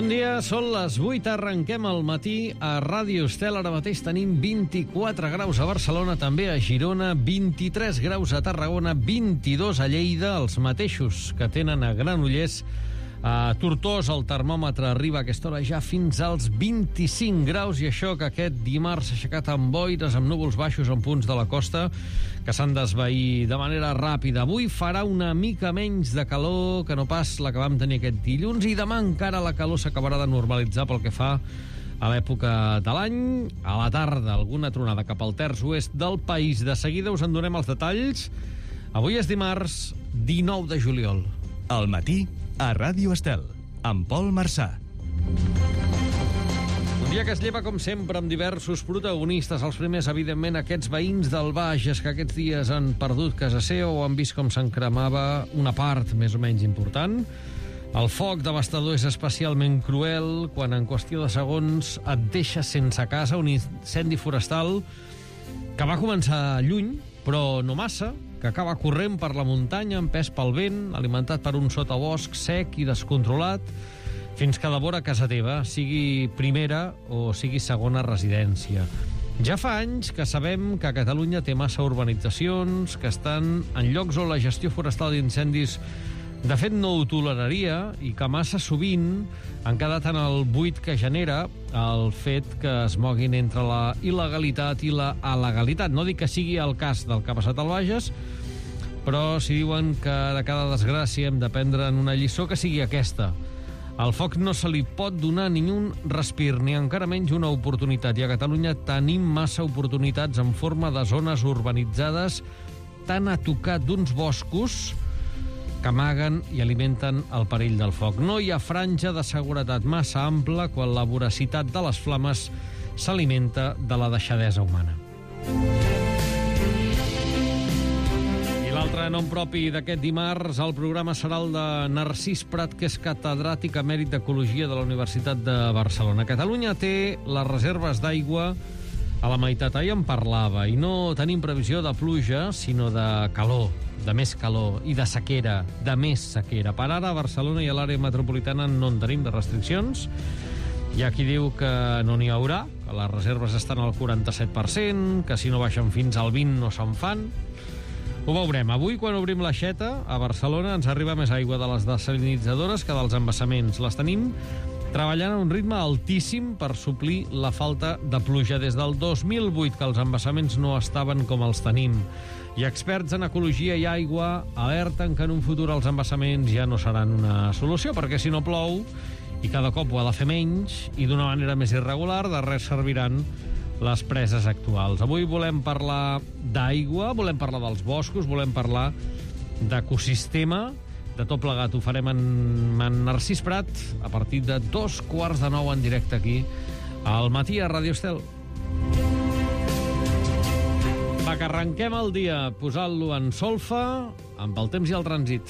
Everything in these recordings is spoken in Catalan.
Bon dia, són les 8, arrenquem al matí a Ràdio Estel. Ara mateix tenim 24 graus a Barcelona, també a Girona, 23 graus a Tarragona, 22 a Lleida, els mateixos que tenen a Granollers. A Tortosa el termòmetre arriba a aquesta hora ja fins als 25 graus, i això que aquest dimarts s'ha aixecat amb boires, amb núvols baixos en punts de la costa que s'han d'esvair de manera ràpida. Avui farà una mica menys de calor que no pas la que vam tenir aquest dilluns, i demà encara la calor s'acabarà de normalitzar pel que fa a l'època de l'any. A la tarda, alguna tronada cap al terç oest del país. De seguida us en donem els detalls. Avui és dimarts 19 de juliol. Al matí a Ràdio Estel, amb Pol Marçà. Un dia que es lleva, com sempre, amb diversos protagonistes. Els primers, evidentment, aquests veïns del Bages que aquests dies han perdut casa seva o han vist com se'n cremava una part més o menys important. El foc devastador és especialment cruel quan en qüestió de segons et deixa sense casa. Un incendi forestal que va començar lluny, però no massa, que acaba corrent per la muntanya, empès pel vent, alimentat per un sotabosc sec i descontrolat, fins que devora casa teva, sigui primera o sigui segona residència. Ja fa anys que sabem que Catalunya té massa urbanitzacions, que estan en llocs on la gestió forestal d'incendis de fet no ho toleraria, i que massa sovint han quedat en el buit que genera el fet que es moguin entre la il·legalitat i la alegalitat. No dic que sigui el cas del que ha passat al Bages, però si diuen que de cada desgràcia hem d'aprendre en una lliçó, que sigui aquesta. Al foc no se li pot donar ni un respir, ni encara menys una oportunitat, i a Catalunya tenim massa oportunitats en forma de zones urbanitzades tan a tocar d'uns boscos que amaguen i alimenten el perill del foc. No hi ha franja de seguretat massa ampla quan la voracitat de les flames s'alimenta de la deixadesa humana. I l'altre nom propi d'aquest dimarts al programa serà el de Narcís Prat, que és catedràtic emèrit d'Ecologia de la Universitat de Barcelona. Catalunya té les reserves d'aigua a la meitat. Ahir en parlava, i no tenim previsió de pluja, sinó de calor, de més calor, i de sequera, de més sequera. Per ara, a Barcelona i a l'àrea metropolitana no en tenim de restriccions. Hi ha qui diu que no n'hi haurà, que les reserves estan al 47%, que si no baixen fins al 20% no se'n fan. Ho veurem. Avui, quan obrim l'aixeta, a Barcelona ens arriba més aigua de les desalinitzadores que dels embassaments. Les tenim treballant a un ritme altíssim per suplir la falta de pluja. Des del 2008 que els embassaments no estaven com els tenim. I experts en ecologia i aigua alerten que en un futur els embassaments ja no seran una solució, perquè si no plou, i cada cop ho ha de fer menys i d'una manera més irregular, de res serviran les preses actuals. Avui volem parlar d'aigua, volem parlar dels boscos, volem parlar d'ecosistema. De tot plegat ho farem en Narcís Prat a partir de 8:45 en directe aquí al matí a Ràdio Estel. Va, que arrenquem el dia posant-lo en solfa amb el temps i el trànsit.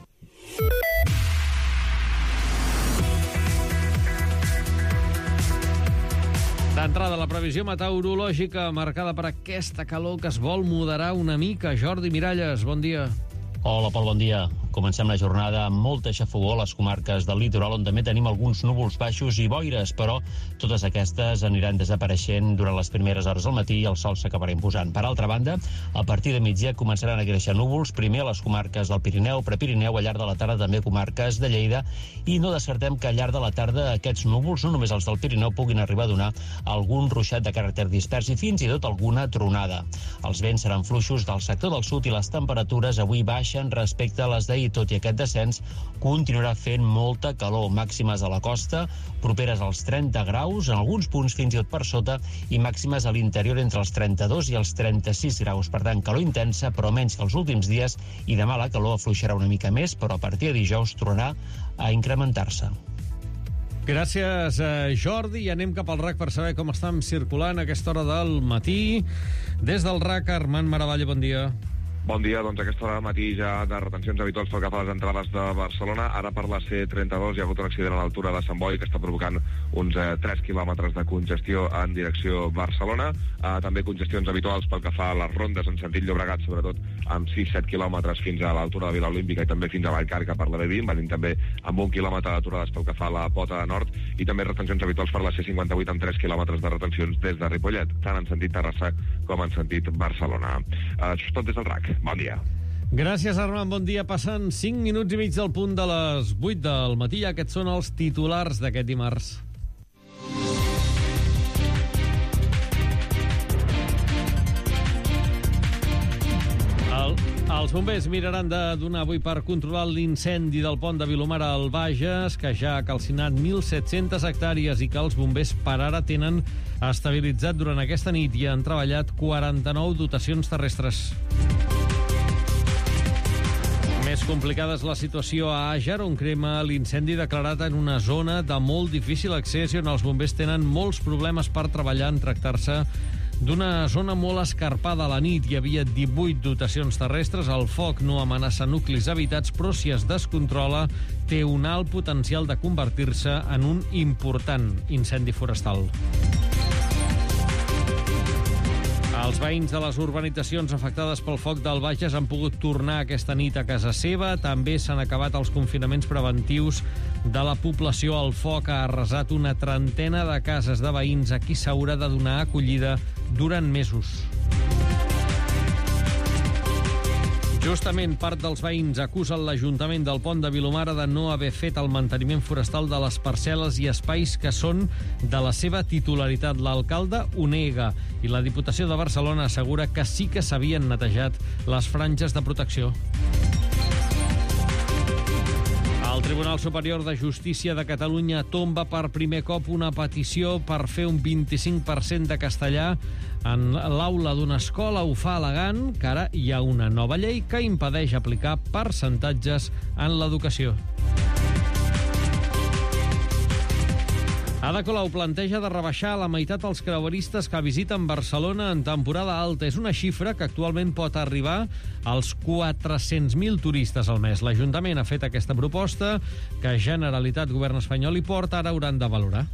D'entrada, la previsió meteorològica marcada per aquesta calor que es vol moderar una mica. Jordi Miralles, bon dia. Hola, Pol, bon dia. Comencem la jornada amb molta xafogor a les comarques del litoral, on també tenim alguns núvols baixos i boires, però totes aquestes aniran desapareixent durant les primeres hores del matí i el sol s'acabarà imposant. Per altra banda, a partir de migdia començaran a créixer núvols, primer a les comarques del Pirineu, Prepirineu, al llarg de la tarda també comarques de Lleida, i no descartem que al llarg de la tarda aquests núvols, no només els del Pirineu, puguin arribar a donar algun ruixat de caràcter dispers i fins i tot alguna tronada. Els vents seran fluixos del sector del sud i les temperatures avui baixen respecte a les d'ahir, tot i aquest descens continuarà fent molta calor, màximes a la costa properes als 30 graus, en alguns punts fins i tot per sota, i màximes a l'interior entre els 32 i els 36 graus. Per tant, calor intensa, però menys que els últims dies, i demà la calor afluixarà una mica més, però a partir de dijous tornarà a incrementar-se. Gràcies, Jordi, i anem cap al RAC per saber com estan circulant a aquesta hora del matí. Des del RAC, Armand Maravalla, bon dia. Bon dia, doncs aquesta hora del matí ja de retencions habituals pel que fa a les entrades de Barcelona. Ara per la C32 hi ha hagut un accident a l'altura de Sant Boi que està provocant uns 3 quilòmetres de congestió en direcció Barcelona. També congestions habituals pel que fa a les rondes en sentit Llobregat, sobretot amb 6-7 quilòmetres fins a l'altura de Vila Olímpica i també fins a Vallcarca per la B20, venint també amb 1 quilòmetre d'aturades pel que fa a la Pota de Nord, i també retencions habituals per la C58 amb 3 quilòmetres de retencions des de Ripollet, tant en sentit Terrassa com en sentit Barcelona. Això és tot des del RAC. Bon dia. Gràcies, Armand. Bon dia. Passen 5 minuts i mig del punt de les 8 del matí. Aquests són els titulars d'aquest dimarts. Els bombers miraran de donar avui per controlar l'incendi del pont de Vilomara al Bages, que ja ha calcinat 1.700 hectàrees i que els bombers per ara tenen estabilitzat durant aquesta nit i han treballat 49 dotacions terrestres. Més complicada és la situació a Àger, on crema l'incendi declarat en una zona de molt difícil accés i on els bombers tenen molts problemes per treballar en tractar-se d'una zona molt escarpada. A la nit hi havia 18 dotacions terrestres. El foc no amenaça nuclis habitats, però si es descontrola té un alt potencial de convertir-se en un important incendi forestal. Els veïns de les urbanitzacions afectades pel foc del Bages han pogut tornar aquesta nit a casa seva. També s'han acabat els confinaments preventius de la població. El foc ha arrasat una trentena de cases de veïns a qui s'haurà de donar acollida durant mesos. Justament part dels veïns acusen l'Ajuntament del Pont de Vilomara de no haver fet el manteniment forestal de les parcel·les i espais que són de la seva titularitat. L'alcalde ho nega i la Diputació de Barcelona assegura que sí que s'havien netejat les franges de protecció. El Tribunal Superior de Justícia de Catalunya tomba per primer cop una petició per fer un 25% de castellà en l'aula d'una escola. Ho fa al·legant que ara hi ha una nova llei que impedeix aplicar percentatges en l'educació. Ada Colau planteja de rebaixar a la meitat els creueristes que visiten Barcelona en temporada alta. És una xifra que actualment pot arribar als 400.000 turistes al mes. L'Ajuntament ha fet aquesta proposta que Generalitat, Govern espanyol i Port ara hauran de valorar.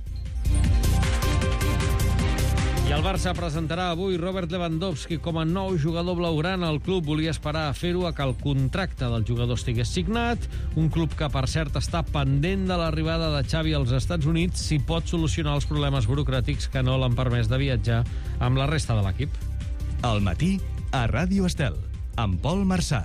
I el Barça presentarà avui Robert Lewandowski com a nou jugador blaugrana. El club volia esperar a fer-ho a que el contracte del jugador estigués signat. Un club que, per cert, està pendent de l'arribada de Xavi als Estats Units si pot solucionar els problemes burocràtics que no l'han permès de viatjar amb la resta de l'equip. Al matí, a Ràdio Estel, amb Pol Marsà.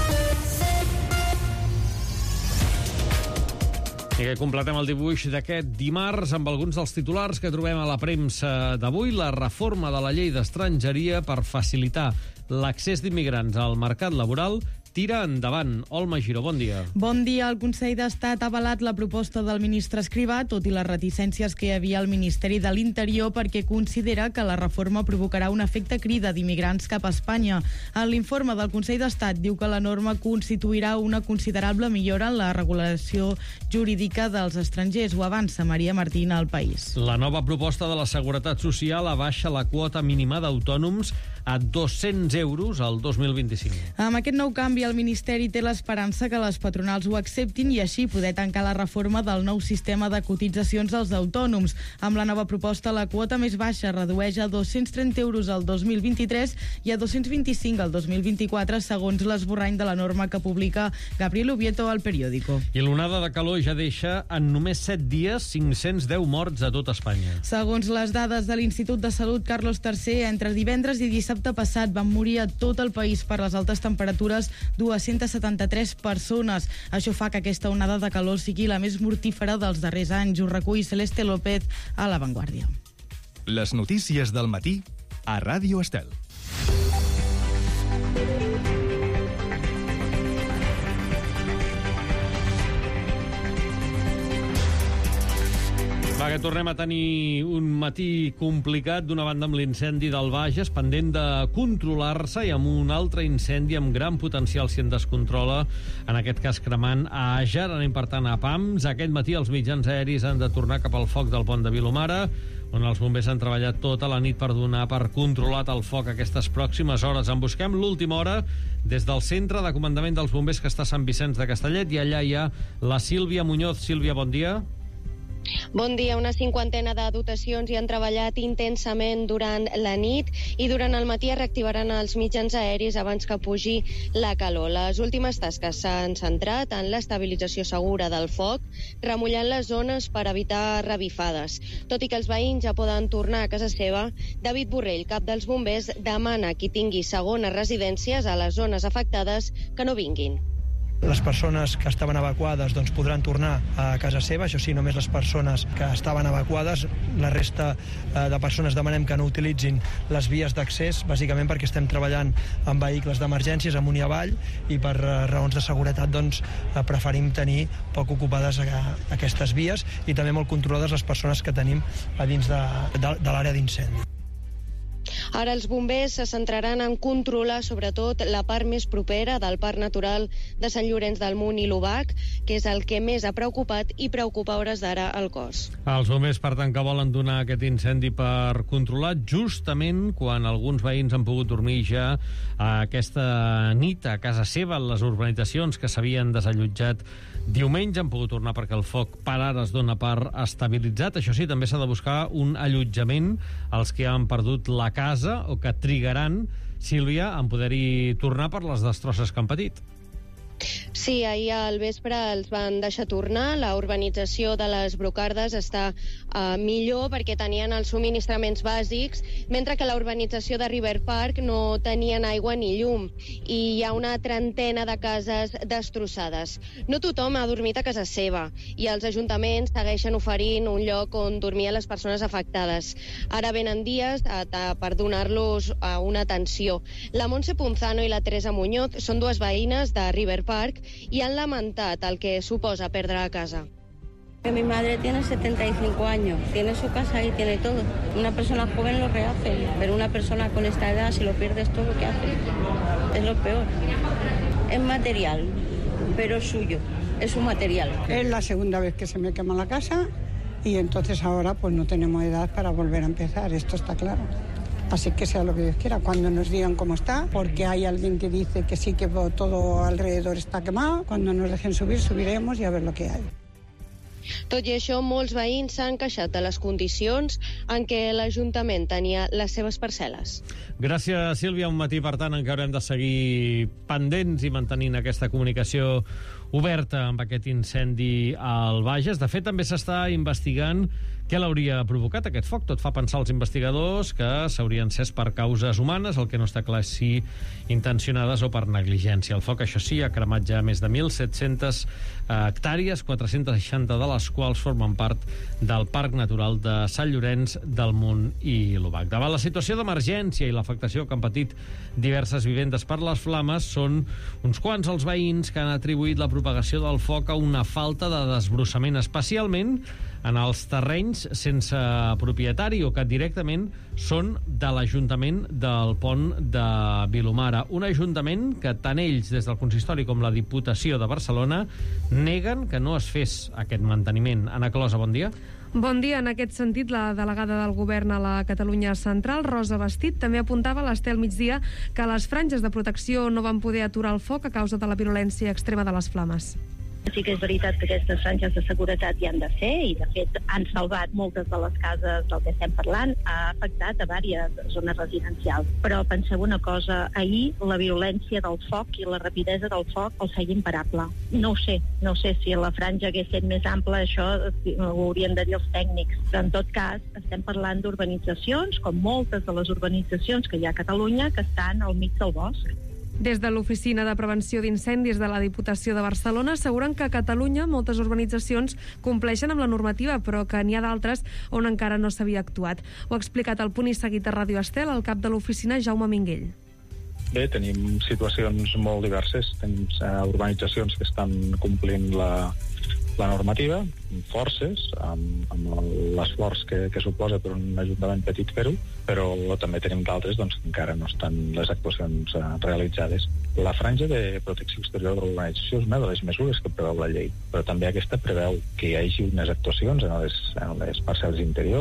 I que completem el dibuix d'aquest dimarts amb alguns dels titulars que trobem a la premsa d'avui. La reforma de la llei d'estrangeria per facilitar l'accés d'immigrants al mercat laboral tira endavant. Olma Giró, bon dia. Bon dia. El Consell d'Estat ha avalat la proposta del ministre Escrivà, tot i les reticències que hi havia al Ministeri de l'Interior, perquè considera que la reforma provocarà un efecte crida d'immigrants cap a Espanya. En l'informe del Consell d'Estat diu que la norma constituirà una considerable millora en la regulació jurídica dels estrangers. Ho avança Maria Martín al País. La nova proposta de la Seguretat Social abaixa la quota mínima d'autònoms a 200 euros al 2025. Amb aquest nou canvi, el Ministeri té l'esperança que les patronals ho acceptin i així poder tancar la reforma del nou sistema de cotitzacions als autònoms. Amb la nova proposta, la quota més baixa redueix a 230 euros al 2023 i a 225 al 2024, segons l'esborrany de la norma que publica Gabriel Ubieto al Periódico. I l'onada de calor ja deixa en només 7 dies 510 morts a tot Espanya. Segons les dades de l'Institut de Salut Carlos III, entre divendres i dissabte passat van morir a tot el país per les altes temperatures 273 persones. Això fa que aquesta onada de calor sigui la més mortífera dels darrers anys. Ho recull Celeste López a La Vanguardia. Les notícies del matí a Ràdio Estel. Va, que tornem a tenir un matí complicat, d'una banda amb l'incendi del Bages, pendent de controlar-se, i amb un altre incendi amb gran potencial si en descontrola, en aquest cas cremant a Àger. Anem, per tant, a Pams. Aquest matí els mitjans aeris han de tornar cap al foc del pont de Vilomara. on els bombers han treballat tota la nit per donar per controlat el foc aquestes pròximes hores. En busquem l'última hora des del centre de comandament dels bombers que està a Sant Vicenç de Castellet, i allà hi ha la Sílvia Muñoz. Sílvia, bon dia. Bon dia. Una cinquantena de dotacions hi han treballat intensament durant la nit i durant el matí es reactivaran els mitjans aeris abans que pugi la calor. Les últimes tasques s'han centrat en l'estabilització segura del foc, remullant les zones per evitar revifades. Tot i que els veïns ja poden tornar a casa seva, David Borrell, cap dels bombers, demana a qui tingui segones residències a les zones afectades que no vinguin. Les persones que estaven evacuades podran tornar a casa seva, això sí, només les persones que estaven evacuades. La resta de persones demanem que no utilitzin les vies d'accés, bàsicament perquè estem treballant amb vehicles d'emergències amunt i avall, i per raons de seguretat preferim tenir poc ocupades aquestes vies, i també molt controlades les persones que tenim a dins de l'àrea d'incendi. Ara els bombers se centraran en controlar sobretot la part més propera del Parc Natural de Sant Llorenç del Munt i l'Obac, que és el que més ha preocupat i preocupa a hores d'ara el cos. Els bombers, per tant, que volen donar aquest incendi per controlat justament quan alguns veïns han pogut dormir ja aquesta nit a casa seva, en les urbanitzacions que s'havien desallotjat diumenge, han pogut tornar perquè el foc per ara es dona per estabilitzat. Això sí, també s'ha de buscar un allotjament als que han perdut la casa o que trigaran, Sílvia, en poder-hi tornar per les destrosses que han patit. Sí, ahir al vespre els van deixar tornar. La urbanització de les Brocardes està millor perquè tenien els subministraments bàsics, mentre que la urbanització de River Park no tenien aigua ni llum, i hi ha una trentena de cases destrossades. No tothom ha dormit a casa seva i els ajuntaments segueixen oferint un lloc on dormir a les persones afectades. Ara venen dies per donar-los una atenció. La Montse Punzano i la Teresa Muñoz són dues veïnes de River Park y han lamentado el que suposa perder la casa. Mi madre tiene 75 años, tiene su casa y tiene todo. Una persona joven lo rehace, pero una persona con esta edad, si lo pierdes todo, ¿qué haces? Es lo peor. Es material, pero es suyo, es su material. Es la segunda vez que se me quema la casa y entonces ahora pues no tenemos edad para volver a empezar, esto está claro. Así que sea lo que Dios quiera, cuando nos digan cómo está, porque hay alguien que dice que sí, que todo alrededor está quemado. Cuando nos dejen subir, subiremos y a ver lo que hay. Tot i això, molts veïns s'han queixat de les condicions en què l'Ajuntament tenia les seves parcel·les. Gràcies, Sílvia. Un matí, per tant, en què haurem de seguir pendents i mantenint aquesta comunicació oberta amb aquest incendi al Bages. De fet, també s'està investigant què l'hauria provocat aquest foc. Tot fa pensar als investigadors que s'haurien encès per causes humanes, el que no està clar si intencionades o per negligència. El foc, això sí, ha cremat ja més de 1.700 hectàrees, 460 de les quals formen part del Parc Natural de Sant Llorenç del Munt i l'Obac. Davant la situació d'emergència i l'afectació que han patit diverses vivendes per les flames, són uns quants els veïns que han atribuït la propagació del foc a una falta de desbrossament, especialment en els terrenys sense propietari o que directament són de l'Ajuntament del Pont de Vilomara. Un ajuntament que tant ells, des del Consistori, com la Diputació de Barcelona, neguen que no es fes aquest manteniment. Anna Closa, bon dia. Bon dia. En aquest sentit, la delegada del Govern a la Catalunya Central, Rosa Bastit, també apuntava a l'Estel Migdia que les franges de protecció no van poder aturar el foc a causa de la virulència extrema de les flames. Sí que és veritat que aquestes franges de seguretat hi han de ser i, de fet, han salvat moltes de les cases del que estem parlant, ha afectat a diverses zones residencials. Però penseu una cosa, ahir la violència del foc i la rapidesa del foc el feia imparable. No ho sé si la franja hagués estat més ampla, això ho haurien de dir els tècnics. Però, en tot cas, estem parlant d'urbanitzacions, com moltes de les urbanitzacions que hi ha a Catalunya, que estan al mig del bosc. Des de l'Oficina de Prevenció d'Incendis de la Diputació de Barcelona asseguren que a Catalunya moltes urbanitzacions compleixen amb la normativa, però que n'hi ha d'altres on encara no s'havia actuat. Ho ha explicat al Punt i Seguit a Ràdio Estel el cap de l'oficina, Jaume Minguell. Bé, tenim situacions molt diverses. Tenim urbanitzacions que estan complint la normativa, forces, amb l'esforç que suposa per un ajuntament petit fer-ho, però també tenim d'altres que encara no estan les actuacions realitzades. La franja de protecció exterior de l'urbanització és una de les mesures que preveu la llei, però també aquesta preveu que hi hagi unes actuacions en les parcel·les interiors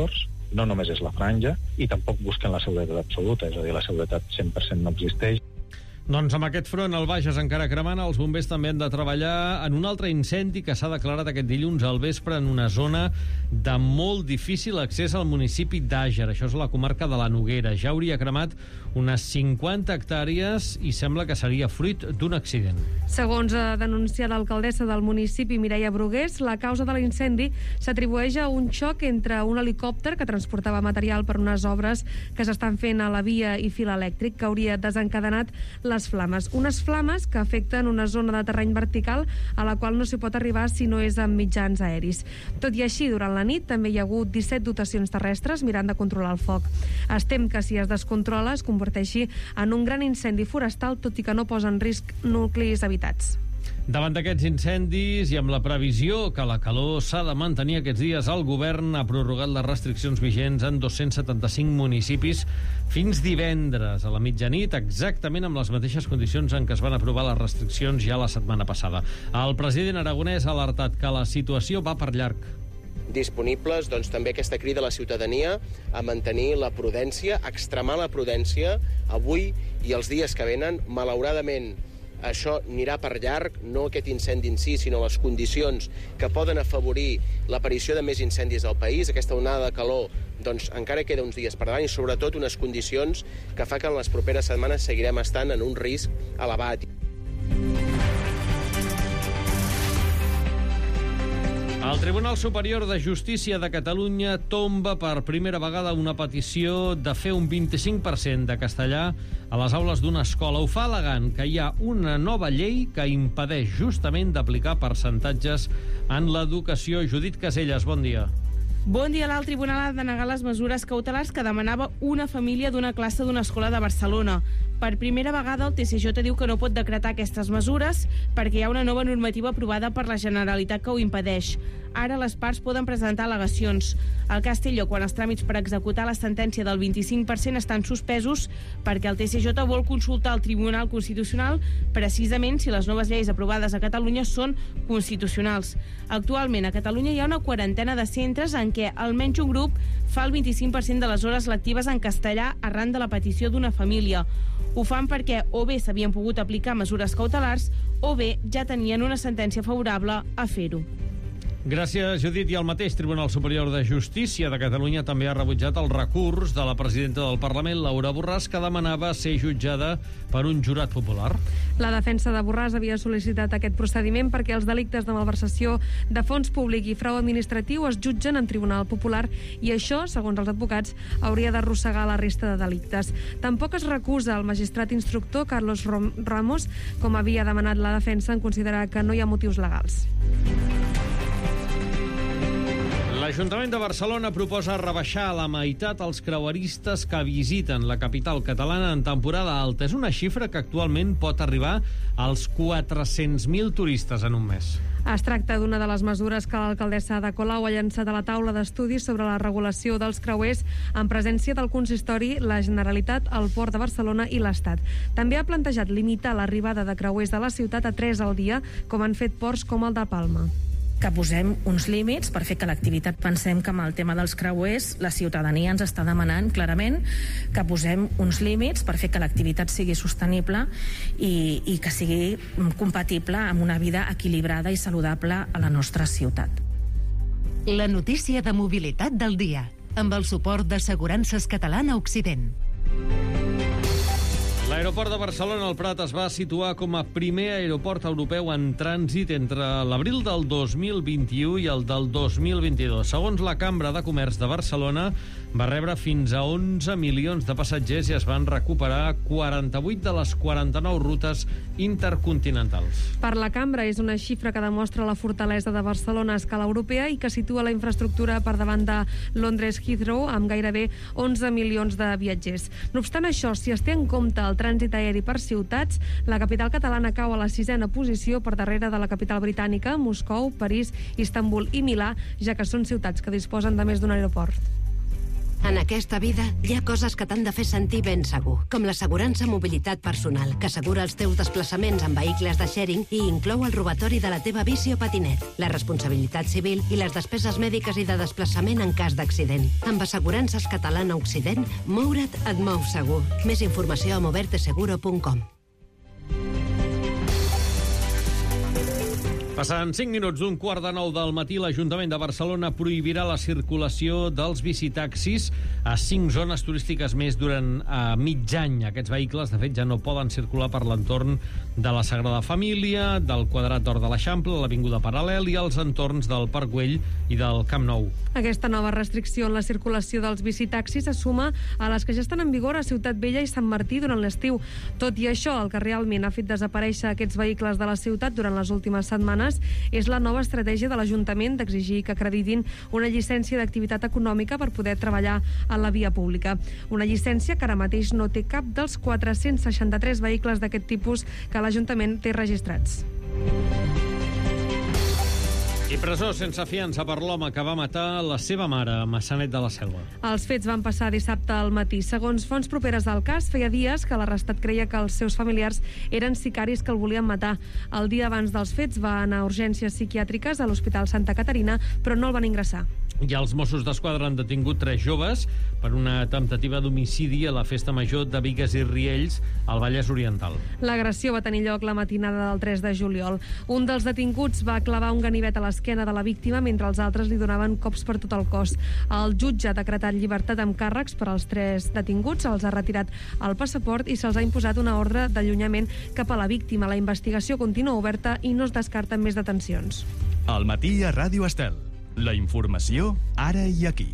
no només és la franja, i tampoc busquen la seguretat absoluta, és a dir, la seguretat 100% no existeix. Doncs amb aquest front al Bages encara cremant, els bombers també han de treballar en un altre incendi que s'ha declarat aquest dilluns al vespre en una zona de molt difícil accés al municipi d'Àger. Això és la comarca de la Noguera. Ja hauria cremat unes 50 hectàrees i sembla que seria fruit d'un accident. Segons ha denunciat l'alcaldessa del municipi, Mireia Brugués, la causa de l'incendi s'atribueix a un xoc entre un helicòpter que transportava material per unes obres que s'estan fent a la via i fil elèctric que hauria desencadenat les flames. Unes flames que afecten una zona de terreny vertical a la qual no s'hi pot arribar si no és amb mitjans aeris. Tot i així, durant la nit també hi ha hagut 17 dotacions terrestres mirant de controlar el foc. Es tem que si es descontrola es converteixi en un gran incendi forestal, tot i que no posa en risc nuclis habitats. Davant d'aquests incendis i amb la previsió que la calor s'ha de mantenir aquests dies, el govern ha prorrogat les restriccions vigents en 275 municipis fins divendres a la mitjanit, exactament amb les mateixes condicions en què es van aprovar les restriccions ja la setmana passada. El president aragonès ha alertat que la situació va per llarg. Disponibles, doncs, també aquesta crida a la ciutadania a mantenir la prudència, a extremar la prudència avui i els dies que venen. Malauradament, això anirà per llarg, no aquest incendi en si, sinó les condicions que poden afavorir l'aparició de més incendis al país. Aquesta onada de calor doncs, encara queda uns dies per davant i sobretot unes condicions que fa que en les properes setmanes seguirem estant en un risc elevat. El Tribunal Superior de Justícia de Catalunya tomba per primera vegada una petició de fer un 25% de castellà a les aules d'una escola. Ho fa al·legant que hi ha una nova llei que impedeix justament d'aplicar percentatges en l'educació. Judit Caselles, bon dia. Bon dia. L'alt tribunal ha denegat les mesures cautelars que demanava una família d'una classe d'una escola de Barcelona. Per primera vegada, el TSJ diu que no pot decretar aquestes mesures perquè hi ha una nova normativa aprovada per la Generalitat que ho impedeix. Ara les parts poden presentar al·legacions. Al Castelló, quan els tràmits per executar la sentència del 25% estan suspesos perquè el TSJ vol consultar al Tribunal Constitucional precisament si les noves lleis aprovades a Catalunya són constitucionals. Actualment, a Catalunya hi ha una quarantena de centres en què almenys un grup fa el 25% de les hores lectives en castellà arran de la petició d'una família. Ho fan perquè o bé s'havien pogut aplicar mesures cautelars o bé ja tenien una sentència favorable a fer-ho. Gràcies, Judit. I el mateix Tribunal Superior de Justícia de Catalunya també ha rebutjat el recurs de la presidenta del Parlament, Laura Borràs, que demanava ser jutjada per un jurat popular. La defensa de Borràs havia sol·licitat aquest procediment perquè els delictes de malversació de fons públic i frau administratiu es jutgen en Tribunal Popular i això, segons els advocats, hauria d'arrossegar la resta de delictes. Tampoc es recusa el magistrat instructor Carlos Ramos, com havia demanat la defensa en considerar que no hi ha motius legals. L'Ajuntament de Barcelona proposa rebaixar a la meitat els creueristes que visiten la capital catalana en temporada alta. És una xifra que actualment pot arribar als 400.000 turistes en un mes. Es tracta d'una de les mesures que l'alcaldessa Ada Colau ha llançat a la taula d'estudis sobre la regulació dels creuers en presència del consistori, la Generalitat, el Port de Barcelona i l'Estat. També ha plantejat limitar l'arribada de creuers de la ciutat a 3 al dia, com han fet ports com el de Palma. Que posem uns límits per fer que l'activitat, pensem que amb el tema dels creuers la ciutadania ens està demanant clarament que posem uns límits per fer que l'activitat sigui sostenible i que sigui compatible amb una vida equilibrada i saludable a la nostra ciutat. La notícia de mobilitat del dia, amb el suport d'Assegurances Catalana Occident. L'aeroport de Barcelona, el Prat, es va situar com a primer aeroport europeu en trànsit entre l'abril del 2021 i el del 2022. Segons la Cambra de Comerç de Barcelona, va rebre fins a 11 milions de passatgers i es van recuperar 48 de les 49 rutes intercontinentals. Per la Cambra és una xifra que demostra la fortalesa de Barcelona a escala europea i que situa la infraestructura per davant de Londres Heathrow amb gairebé 11 milions de viatgers. No obstant això, si es té en compte el trànsit aeri per ciutats, la capital catalana cau a la 6a posició per darrere de la capital britànica, Moscou, París, Istanbul i Milà, ja que són ciutats que disposen de més d'un aeroport. En aquest aquesta vida hi ha coses que t'han de fer sentir ben segur, com l'assegurança mobilitat personal, que assegura els teus desplaçaments en vehicles de sharing i inclou el robatori de la teva bici o patinet, la responsabilitat civil i les despeses mèdiques i de desplaçament en cas d'accident. Amb Assegurances Catalana Occident, moure't et mou segur. Més informació a moverteseguro.com. Passant 5 minuts d'un 8:45 del matí, l'Ajuntament de Barcelona prohibirà la circulació dels bicitaxis a 5 zones turístiques més durant mig any. Aquests vehicles, de fet, ja no poden circular per l'entorn de la Sagrada Família, del Quadrat d'Or de l'Eixample, l'Avinguda Paral·lel i els entorns del Parc Güell i del Camp Nou. Aquesta nova restricció en la circulació dels bicitaxis es suma a les que ja estan en vigor a Ciutat Vella i Sant Martí durant l'estiu. Tot i això, el que realment ha fet desaparèixer aquests vehicles de la ciutat durant les últimes setmanes és la nova estratègia de l'Ajuntament d'exigir que acreditin una llicència d'activitat econòmica per poder treballar a la via pública. Una llicència que ara mateix no té cap dels 463 vehicles d'aquest tipus que l'Ajuntament té registrats. I presó sense fiança per l'home que va matar la seva mare a Maçanet de la Selva. Els fets van passar dissabte al matí. Segons fonts properes al cas, feia dies que l'arrestat creia que els seus familiars eren sicaris que el volien matar. El dia abans dels fets va anar a urgències psiquiàtriques a l'Hospital Santa Caterina, però no el van ingressar. I els Mossos d'Esquadra han detingut 3 joves per una temptativa d'homicidi a la festa major de Bigues i Riells, al Vallès Oriental. L'agressió va tenir lloc la matinada del 3 de juliol. Un dels detinguts va clavar un ganivet a l'esquena de la víctima mentre els altres li donaven cops per tot el cos. El jutge ha decretat llibertat amb càrrecs per als 3 detinguts, els ha retirat el passaport i se'ls ha imposat una ordre d'allunyament cap a la víctima. La investigació continua oberta i no es descarten més detencions. Al matí a Ràdio Estel. La informació, ara i aquí.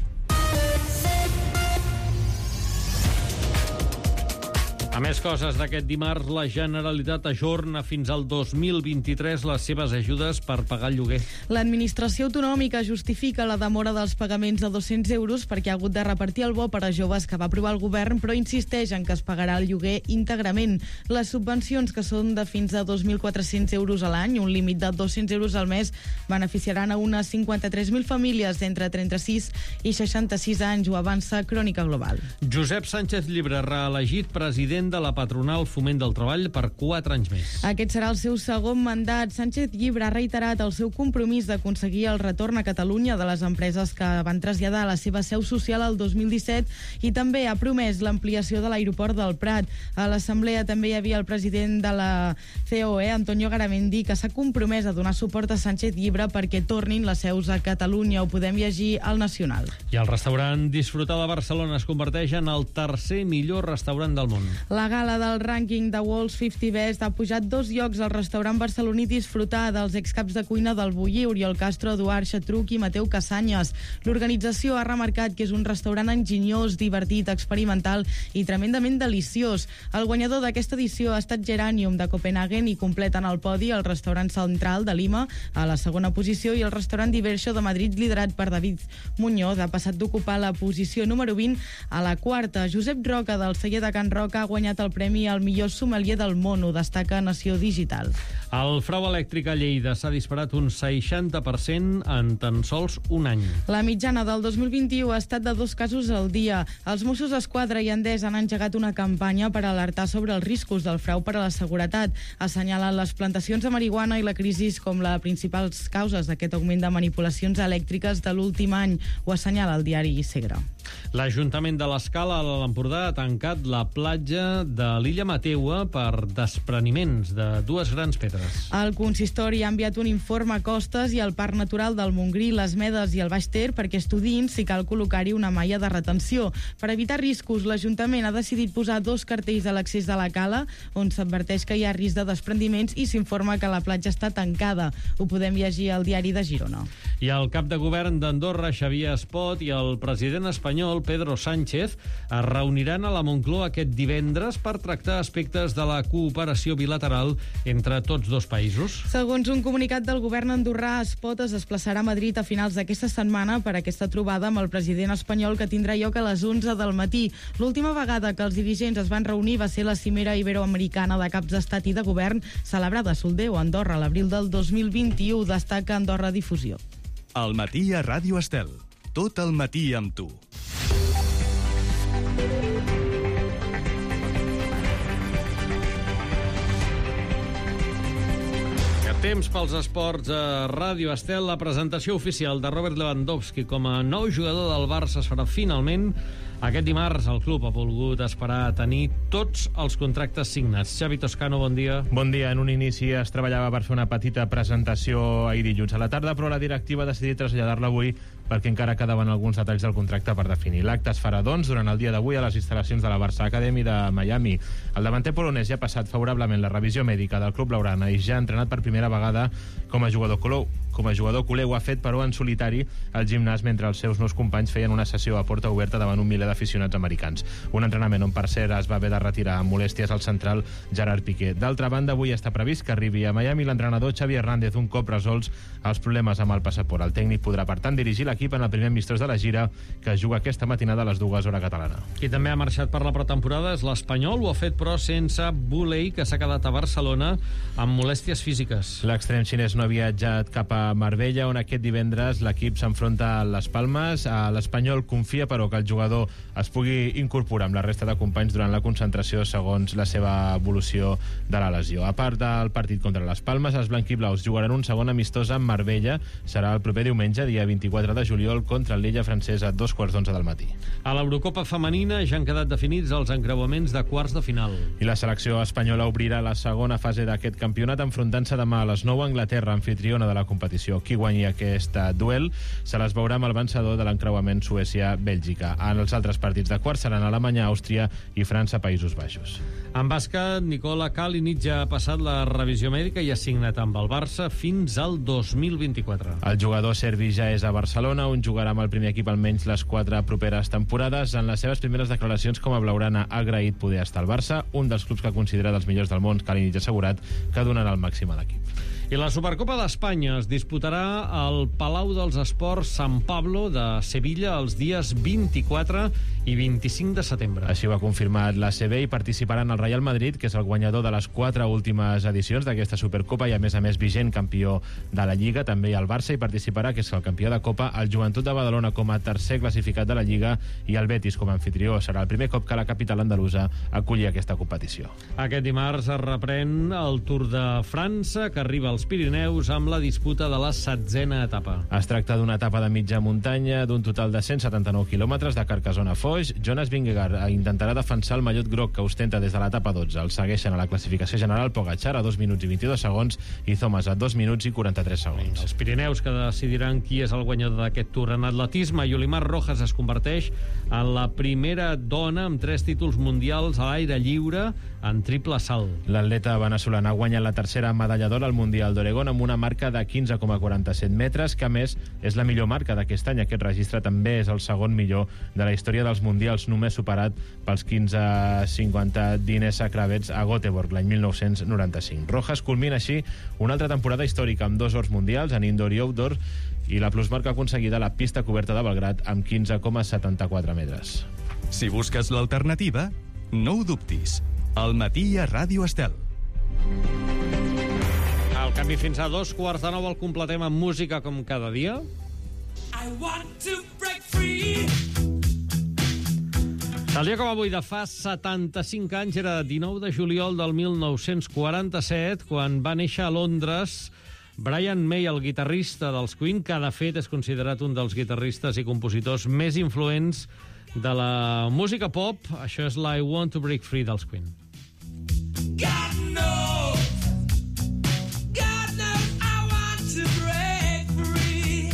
A més coses d'aquest dimarts, la Generalitat ajorna fins al 2023 les seves ajudes per pagar el lloguer. L'administració autonòmica justifica la demora dels pagaments de 200 euros perquè ha hagut de repartir el bo per a joves que va aprovar el govern, però insisteix en que es pagarà el lloguer íntegrament. Les subvencions, que són de fins a 2.400 euros a l'any, un límit de 200 euros al mes, beneficiaran a unes 53.000 famílies d'entre 36 i 66 anys, ho avança Crònica Global. Josep Sánchez Llibre, reelegit president de la patronal Foment del Treball per 4 anys més. Aquest serà el seu segon mandat. Sánchez Llibre ha reiterat el seu compromís d'aconseguir el retorn a Catalunya de les empreses que van traslladar a la seva seu social el 2017 i també ha promès l'ampliació de l'aeroport del Prat. A l'assemblea també hi havia el president de la COE, Antonio Garamendi, que s'ha compromès a donar suport a Sánchez Llibre perquè tornin les seus a Catalunya. Ho podem llegir al Nacional. I el restaurant Disfrutar de Barcelona es converteix en el tercer millor restaurant del món. La gala del rànquing de World's 50 Best ha pujat 2 llocs al restaurant barceloní Disfrutar dels excaps de cuina del Bulli, Oriol Castro, Eduard Xatruc i Mateu Casanyes. L'organització ha remarcat que és un restaurant enginyós, divertit, experimental i tremendament deliciós. El guanyador d'aquesta edició ha estat Geranium de Copenhagen i completen el podi el restaurant Central de Lima a la segona posició i el restaurant Diverso de Madrid, liderat per David Muñoz, ha passat d'ocupar la posició número 20 a la quarta. Josep Roca, del celler de Can Roca, ha guanyat el premi al millor sommelier del món, ho destaca Nació Digital. El frau elèctric a Lleida s'ha disparat un 60% en tan sols un any. La mitjana del 2021 ha estat de 2 casos al dia. Els Mossos d'Esquadra i Endesa han engegat una campanya per alertar sobre els riscos del frau per a la seguretat. Assenyalen les plantacions de marihuana i la crisi com les principals causes d'aquest augment de manipulacions elèctriques de l'últim any. Ho assenyala el diari Segre. L'Ajuntament de l'Escala, a l'Empordà, ha tancat la platja de l'illa Mateua per despreniments de 2 grans pedres. El consistori ha enviat un informe a Costes i al Parc Natural del Montgrí, les Medes i el Baix Ter perquè estudiïn si cal col·locar-hi una malla de retenció. Per evitar riscos, l'Ajuntament ha decidit posar 2 cartells a l'accés de la cala on s'adverteix que hi ha risc de desprendiments i s'informa que la platja està tancada. Ho podem llegir al diari de Girona. I el cap de govern d'Andorra, Xavier Espot, i el president espanyol, Pedro Sánchez, es reuniran a la Moncloa aquest divendres per tractar aspectes de la cooperació bilateral entre tots 2 països. Segons un comunicat del govern andorrà, Espot es desplaçarà a Madrid a finals d'aquesta setmana per aquesta trobada amb el president espanyol que tindrà lloc a les 11 del matí. L'última vegada que els dirigents es van reunir va ser la cimera iberoamericana de caps d'estat i de govern celebrada a Soldeu, Andorra, a l'abril del 2021, destaca Andorra Difusió. Al matí a Ràdio Estel. Tot el matí amb tu. Temps pels esports a Ràdio Estel. La presentació oficial de Robert Lewandowski com a nou jugador del Barça es farà finalment aquest dimarts. El club ha volgut esperar a tenir tots els contractes signats. Xavi Toscano, bon dia. Bon dia. En un inici es treballava per fer una petita presentació ahir dilluns a la tarda, però la directiva ha decidit traslladar-la avui perquè encara quedaven alguns detalls del contracte per definir. L'acte es farà, doncs, durant el dia d'avui a les instal·lacions de la Barça Academy de Miami. El davanter polonès ja ha passat favorablement la revisió mèdica del club blaugrana i ja ha entrenat per primera vegada com a jugador culer. Ho ha fet, però, en solitari al gimnàs mentre els seus nous companys feien una sessió a porta oberta davant un miler d'aficionats americans. Un entrenament on, per cert, es va haver de retirar amb molèsties al central Gerard Piqué. D'altra banda, avui està previst que arribi a Miami l'entrenador Xavi Hernández un cop resolts els problemes amb el passaport. El tècnic podrà, per tant, dirigir l'equip en el primer amistós de la gira que es juga aquesta matinada a les 2 hora catalana. Qui també ha marxat per la pretemporada és l'Espanyol. Ho ha fet, però, sense Buley, que s'ha quedat a Barcelona amb molèsties físiques. L'extrem xinès no ha viatjat cap a Marbella, on aquest divendres l'equip s'enfronta a les Palmes. L'Espanyol confia, però, que el jugador es pugui incorporar amb la resta de companys durant la concentració segons la seva evolució de la lesió. A part del partit contra les Palmes, els blanquiblaus jugaran un segon amistós amb Marbella. Serà el proper diumenge, dia 24 de juliol, contra l'Illa francesa a 2:15 del matí. A l'Eurocopa femenina ja han quedat definits els encreuaments de quarts de final. I la selecció espanyola obrirà la segona fase d'aquest campionat enfrontant-se demà a les 9 a Anglaterra, anfitriona de la competició. Qui guanyi aquest duel se les veurà amb el vencedor de l'encreuament Suècia-Bèlgica. En els altres partits de quarts seran Alemanya, Àustria i França, Països Baixos. En bàsquet, Nikola Kalinic ja ha passat la revisió mèdica i ha signat amb el Barça fins al 2024. El jugador serbi ja és a Barcelona, on jugarà amb el primer equip almenys les 4 properes temporades. En les seves primeres declaracions com a blaugrana ha agraït poder estar al Barça, un dels clubs que considera dels millors del món. Kalinic ha assegurat que donarà el màxim a l'equip. I la Supercopa d'Espanya es disputarà al Palau dels Esports Sant Pablo de Sevilla els dies 24 i 25 de setembre. Així ho ha confirmat la CB i participaran el Real Madrid, que és el guanyador de les 4 últimes edicions d'aquesta Supercopa i, a més, vigent campió de la Lliga. També el Barça hi participarà, que és el campió de Copa, el Joventut de Badalona com a tercer classificat de la Lliga i el Betis com a anfitrió. Serà el primer cop que la capital andalusa aculli aquesta competició. Aquest dimarts es reprèn el Tour de França, que arriba als Pirineus amb la disputa de la 16a etapa. Es tracta d'una etapa de mitja muntanya d'un total de 179 quilòmetres de Carcassonne a Foix. Jonas Vingegaard intentarà defensar el mallot groc que ostenta des de l'etapa 12. El segueixen a la classificació general Pogačar a 2 minuts i 22 segons i Thomas a 2 minuts i 43 segons. Els Pirineus, que decidiran qui és el guanyador d'aquest Tour. En atletisme, Yolimar Rojas es converteix en la primera dona amb 3 títols mundials a l'aire lliure en triple salt. L'atleta veneçolana ha guanyat la tercera medalla d'or al Mundial d'Oregon amb una marca de 15,47 metres, que a més és la millor marca d'aquest any. Aquest registre també és el segon millor de la història dels mundials, només superat pels 15,50 d'Inessa Kravets a Göteborg l'any 1995. Rojas culmina així una altra temporada històrica amb 2 ors mundials en indoor i outdoor i la plusmarca aconseguida a la pista coberta de Belgrat amb 15,74 metres. Si busques l'alternativa, no ho dubtis. Al matí a Ràdio Estel. El canvi fins a 8:45 el completem amb música com cada dia. I want to break free. El dia com avui de fa 75 anys era 19 de juliol del 1947, quan va néixer a Londres Brian May, el guitarrista dels Queen, que de fet és considerat un dels guitarristes i compositors més influents de la música pop. Això és la I Want to Break Free dels Queen. God knows I want to break free.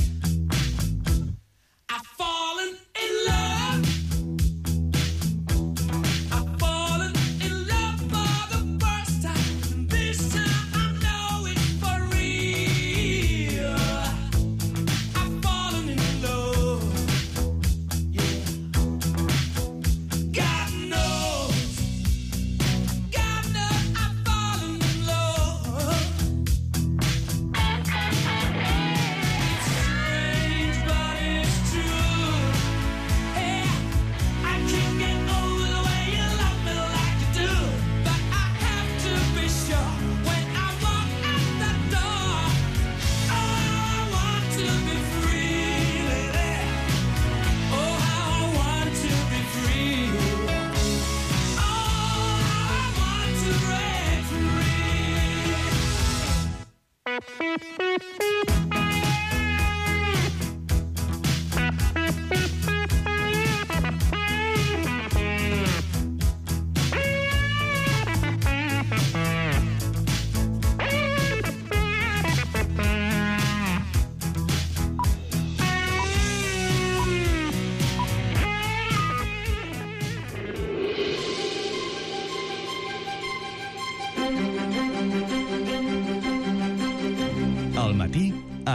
I've fallen in love. I've fallen in love for the first time. This time I know it's for real. I've fallen in love. Yeah. God knows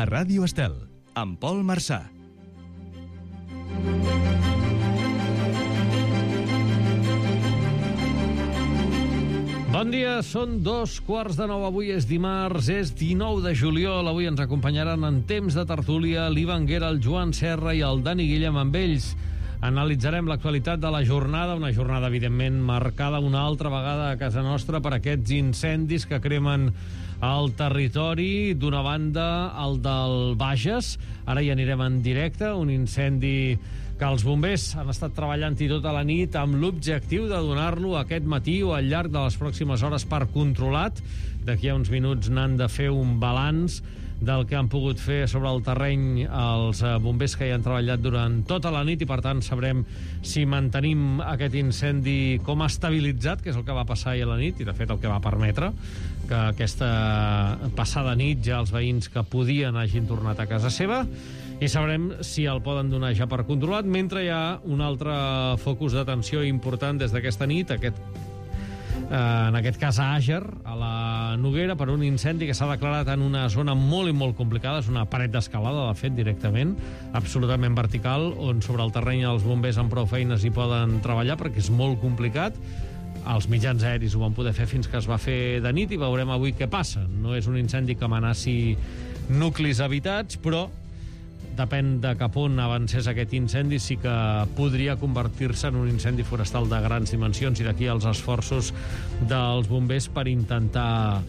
Ràdio Estel, amb Pol Marçà. Bon dia, són 8:45, avui és dimarts, és 19 de juliol. Avui ens acompanyaran en temps de tertúlia l'Ivan Guerra, el Joan Serra i el Dani Guillem. Amb ells analitzarem l'actualitat de la jornada, una jornada, evidentment, marcada una altra vegada a casa nostra per aquests incendis que cremen al territori. D'una banda, el del Bages, ara hi anirem en directe, un incendi que els bombers han estat treballant-hi tota la nit amb l'objectiu de donar-lo aquest matí o al llarg de les pròximes hores per controlat. D'aquí a uns minuts n'han de fer un balanç del que han pogut fer sobre el terreny els bombers que hi han treballat durant tota la nit i, per tant, sabrem si mantenim aquest incendi com estabilitzat, que és el que va passar ahir a la nit i, de fet, el que va permetre que aquesta passada nit ja els veïns que podien hagin tornat a casa seva, i sabrem si el poden donar ja per controlat, mentre hi ha un altre focus d'atenció important des d'aquesta nit, en aquest cas a Àger, a la Noguera, per un incendi que s'ha declarat en una zona molt i molt complicada. És una paret d'escalada, de fet, directament, absolutament vertical, on sobre el terreny els bombers amb prou feines hi poden treballar, perquè és molt complicat. Els mitjans aeris ho van poder fer fins que es va fer de nit i veurem avui què passa. No és un incendi que amenaci nuclis habitats, però depèn de cap on avancés aquest incendi, sí que podria convertir-se en un incendi forestal de grans dimensions, i d'aquí els esforços dels bombers per intentar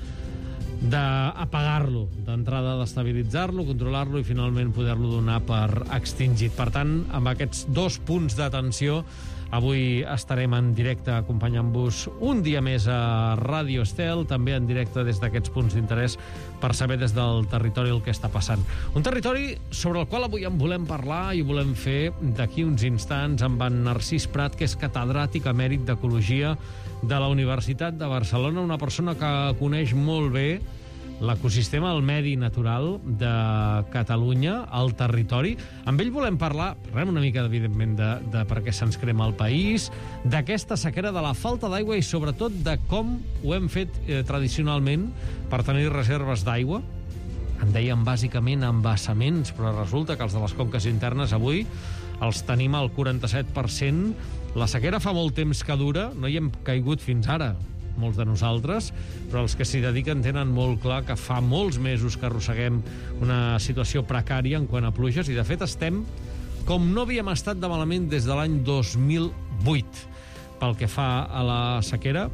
d'apagar-lo, d'entrada d'estabilitzar-lo, controlar-lo i finalment poder-lo donar per extingit. Per tant, amb aquests dos punts d'atenció, avui estarem en directe acompanyant-vos un dia més a Ràdio Estel, també en directe des d'aquests punts d'interès per saber des del territori el que està passant. Un territori sobre el qual avui en volem parlar i volem fer d'aquí uns instants amb en Narcís Prat, que és catedràtic emèrit d'Ecologia de la Universitat de Barcelona, una persona que coneix molt bé l'ecosistema, el medi natural de Catalunya, el territori. Amb ell volem parlem una mica, evidentment, de per què se'ns crema el país, d'aquesta sequera, de la falta d'aigua i, sobretot, de com ho hem fet tradicionalment per tenir reserves d'aigua. En dèiem bàsicament embassaments, però resulta que els de les conques internes avui els tenim al 47%. La sequera fa molt temps que dura, no hi hem caigut fins ara, molts de nosaltres, però els que s'hi dediquen tenen molt clar que fa molts mesos que arrosseguem una situació precària en quant a pluges, i de fet estem com no havíem estat de malament des de l'any 2008. Pel que fa a la sequera,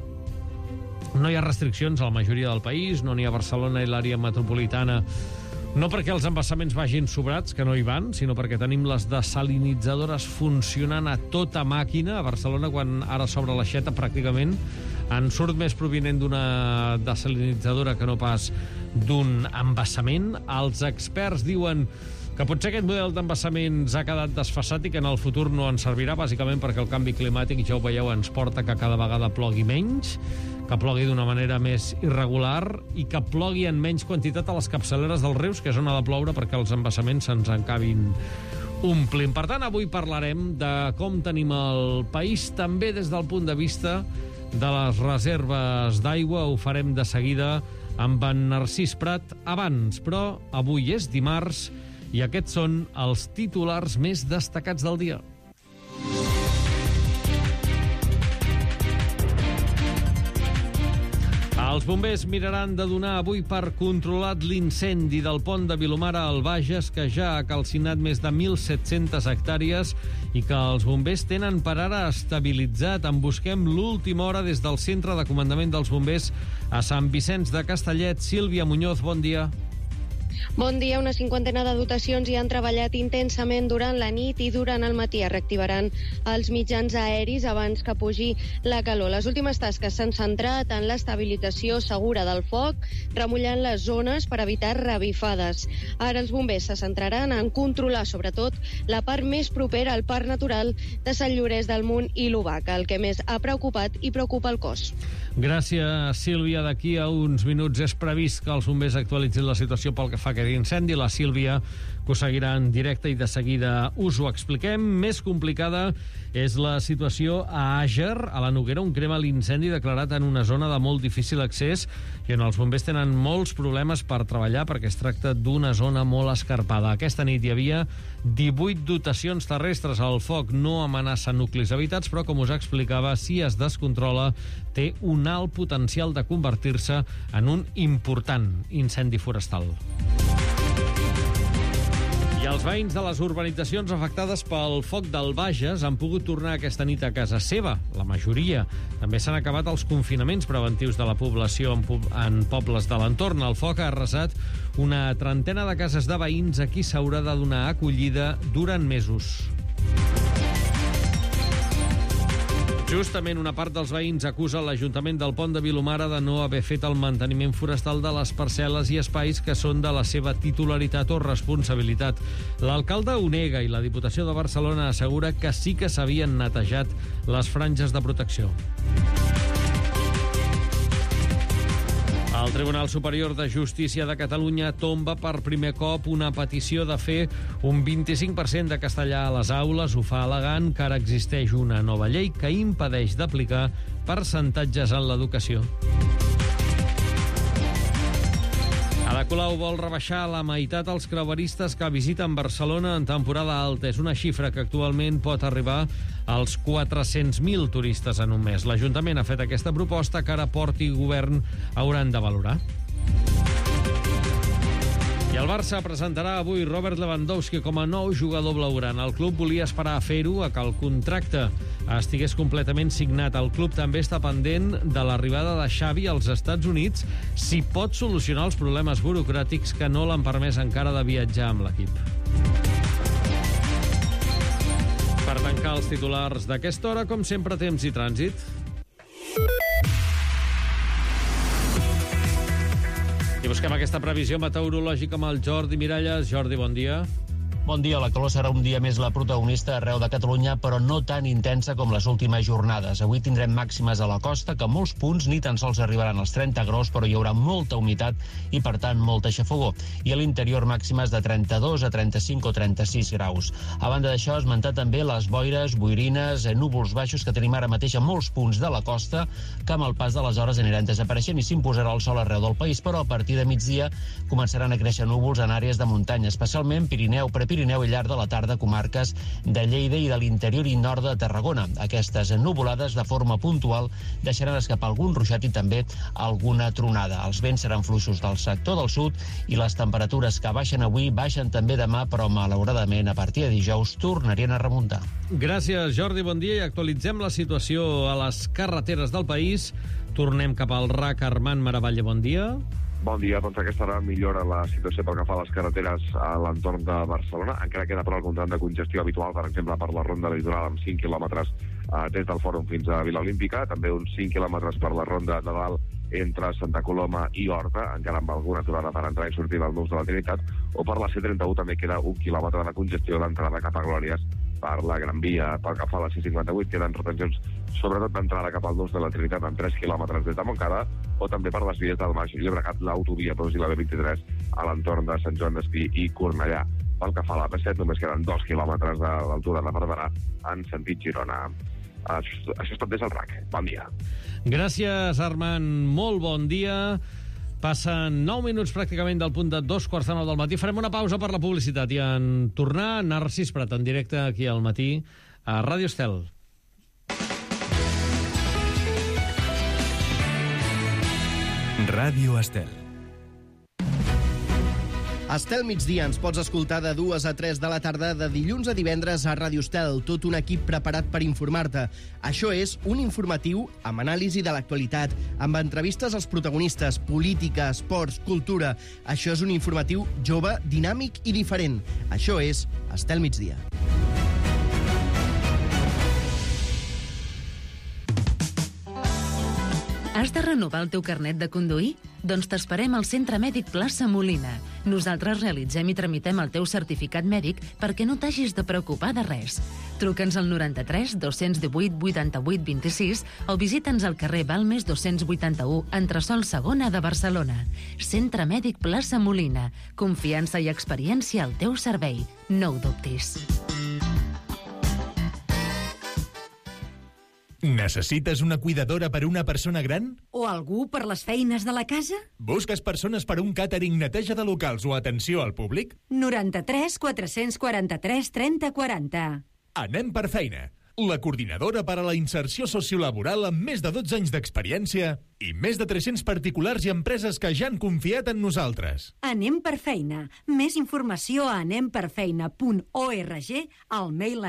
no hi ha restriccions a la majoria del país, no n'hi ha a Barcelona i l'àrea metropolitana, no perquè els embassaments vagin sobrats, que no hi van, sinó perquè tenim les desalinitzadores funcionant a tota màquina. A Barcelona, quan ara s'obre l'aixeta, pràcticament en surt més provinent d'una desalinitzadora que no pas d'un embassament. Els experts diuen que potser aquest model d'embassaments ha quedat desfasat i que en el futur no ens servirà, bàsicament perquè el canvi climàtic, ja ho veieu, ens porta que cada vegada plogui menys, que plogui d'una manera més irregular i que plogui en menys quantitat a les capçaleres dels rius, que és on ha de ploure perquè els embassaments se'ns acabin omplint. Per tant, avui parlarem de com tenim el país, també des del punt de vista de les reserves d'aigua. Ho farem de seguida amb en Narcís Prat. Abans, però, avui és dimarts i aquests són els titulars més destacats del dia. Els bombers miraran de donar avui per controlat l'incendi del pont de Vilomara al Bages, que ja ha calcinat més de 1.700 hectàrees i que els bombers tenen per ara estabilitzat. En busquem l'última hora des del centre de comandament dels bombers a Sant Vicenç de Castellet. Sílvia Muñoz, bon dia. Bon dia. Una cinquantena de dotacions hi han treballat intensament durant la nit i durant el matí. Es reactivaran els mitjans aeris abans que pugi la calor. Les últimes tasques s'han centrat en l'estabilització segura del foc, remullant les zones per evitar revifades. Ara els bombers se centraran en controlar, sobretot, la part més propera al Parc Natural de Sant Llorenç del Munt i l'Obac, el que més ha preocupat i preocupa el cos. Gràcies, Sílvia. D'aquí a uns minuts és previst que els bombers actualitzin la situació pel que fa a aquest incendi. La Sílvia que us seguirà en directe i de seguida us ho expliquem. Més complicada és la situació a Àger, a la Noguera, on crema l'incendi declarat en una zona de molt difícil accés i on els bombers tenen molts problemes per treballar perquè es tracta d'una zona molt escarpada. Aquesta nit hi havia 18 dotacions terrestres. El foc no amenaça nuclis habitats, però, com us explicava, si es descontrola, té un alt potencial de convertir-se en un important incendi forestal. I els veïns de les urbanitzacions afectades pel foc del Bages han pogut tornar aquesta nit a casa seva, la majoria. També s'han acabat els confinaments preventius de la població en pobles de l'entorn. El foc ha arrasat una trentena de cases de veïns a qui s'haurà de donar acollida durant mesos. Justament una part dels veïns acusa l'Ajuntament del Pont de Vilomara de no haver fet el manteniment forestal de les parcel·les i espais que són de la seva titularitat o responsabilitat. L'alcalde ho nega i la Diputació de Barcelona assegura que sí que s'havien netejat les franges de protecció. El Tribunal Superior de Justícia de Catalunya tomba per primer cop una petició de fer un 25% de castellà a les aules. Ho fa al·legant que ara existeix una nova llei que impedeix d'aplicar percentatges en l'educació. Ada Colau vol rebaixar a la meitat els creueristes que visiten Barcelona en temporada alta. És una xifra que actualment pot arribar als 400.000 turistes en un mes. L'Ajuntament ha fet aquesta proposta que ara Port i Govern hauran de valorar. I el Barça presentarà avui Robert Lewandowski com a nou jugador blaugrana. El club volia esperar a fer-ho a que el contracte estigués completament signat. El club també està pendent de l'arribada de Xavi als Estats Units si pot solucionar els problemes burocràtics que no l'han permès encara de viatjar amb l'equip. Per tancar els titulars d'aquesta hora, com sempre, temps i trànsit. I busquem aquesta previsió meteorològica amb el Jordi Miralles. Jordi, bon dia. Bon dia. La calor serà un dia més la protagonista arreu de Catalunya, però no tan intensa com les últimes jornades. Avui tindrem màximes a la costa, que a molts punts ni tan sols arribaran als 30 graus, però hi haurà molta humitat i, per tant, molta xafogor. I a l'interior màximes de 32 a 35 o 36 graus. A banda d'això, esmentar també les boires, boirines, núvols baixos que tenim ara mateix a molts punts de la costa, que amb el pas de les hores aniran desapareixent i s'imposarà el sol arreu del país, però a partir de migdia començaran a créixer núvols en àrees de muntanya, especialment Pirineu, Prepirineu i llarg de la tarda comarques de Lleida i de l'interior i nord de Tarragona. Aquestes nuvolades de forma puntual deixaran escapar algun ruixat i també alguna tronada. Els vents seran fluixos del sector del sud i les temperatures que baixen avui baixen també demà, però malauradament a partir de dijous tornarien a remuntar. Gràcies, Jordi, bon dia. I actualitzem la situació a les carreteres del país. Tornem cap al RAC. Armand Maravalle, bon dia. Bon dia, doncs aquesta hora millora la situació pel que fa a les carreteres a l'entorn de Barcelona. Encara queda per algun tram de congestió habitual, per exemple, per la ronda litoral amb 5 quilòmetres des del Fòrum fins a Vila Olímpica, també uns 5 quilòmetres per la ronda de dalt entre Santa Coloma i Horta, encara amb alguna aturada per entrar i sortir del Nus de la Trinitat, o per la C31 també queda 1 quilòmetre de congestió d'entrada cap a Glòries per la Gran Via. Pel que fa a la C58 queden retencions sobretot d'entrada cap al Nus de la Trinitat amb 3 quilòmetres des de Montcada, o també per les vies del Baix Llobregat, l'autovia 2 i la B23 a l'entorn de Sant Joan d'Espí i Cornellà. Pel que fa a la P7 només queden 2 quilòmetres a l'altura de Barberà en sentit Girona. Això és tot des del RAC. Bon dia. Gràcies, Armand. Molt bon dia. Passen 9 minuts pràcticament del punt de 2:45 del matí. Farem una pausa per la publicitat i en tornar Narcís Prat en directe aquí al matí a Ràdio Estel. Ràdio Estel. Estel migdia ens pots escoltar de 2 a 3 de la tarda de dilluns a divendres a Ràdio Estel, tot un equip preparat per informar-te. Això és un informatiu amb anàlisi de l'actualitat, amb entrevistes als protagonistes, política, esports, cultura. Això és un informatiu jove, dinàmic i diferent. Això és Estel migdia. Has de renovar el teu carnet de conduir? Doncs t'esperem al Centre Mèdic Plaça Molina. Nosaltres realitzem i tramitem el teu certificat mèdic perquè no t'hagis de preocupar de res. Truca'ns al 93 218 88 26 o visita'ns al carrer Balmes 281, entresòl segona de Barcelona. Centre Mèdic Plaça Molina. Confiança i experiència al teu servei. No ho dubtis. Necessites una cuidadora per a una persona gran? O algú per les feines de la casa? Busques persones per a un càtering, neteja de locals o atenció al públic? 93 443 30 40. Anem per feina. La coordinadora per a la inserció sociolaboral amb més de 12 anys d'experiència i més de 300 particulars i empreses que ja han confiat en nosaltres. Anem per feina. Més informació a anemperfeina.org, al mail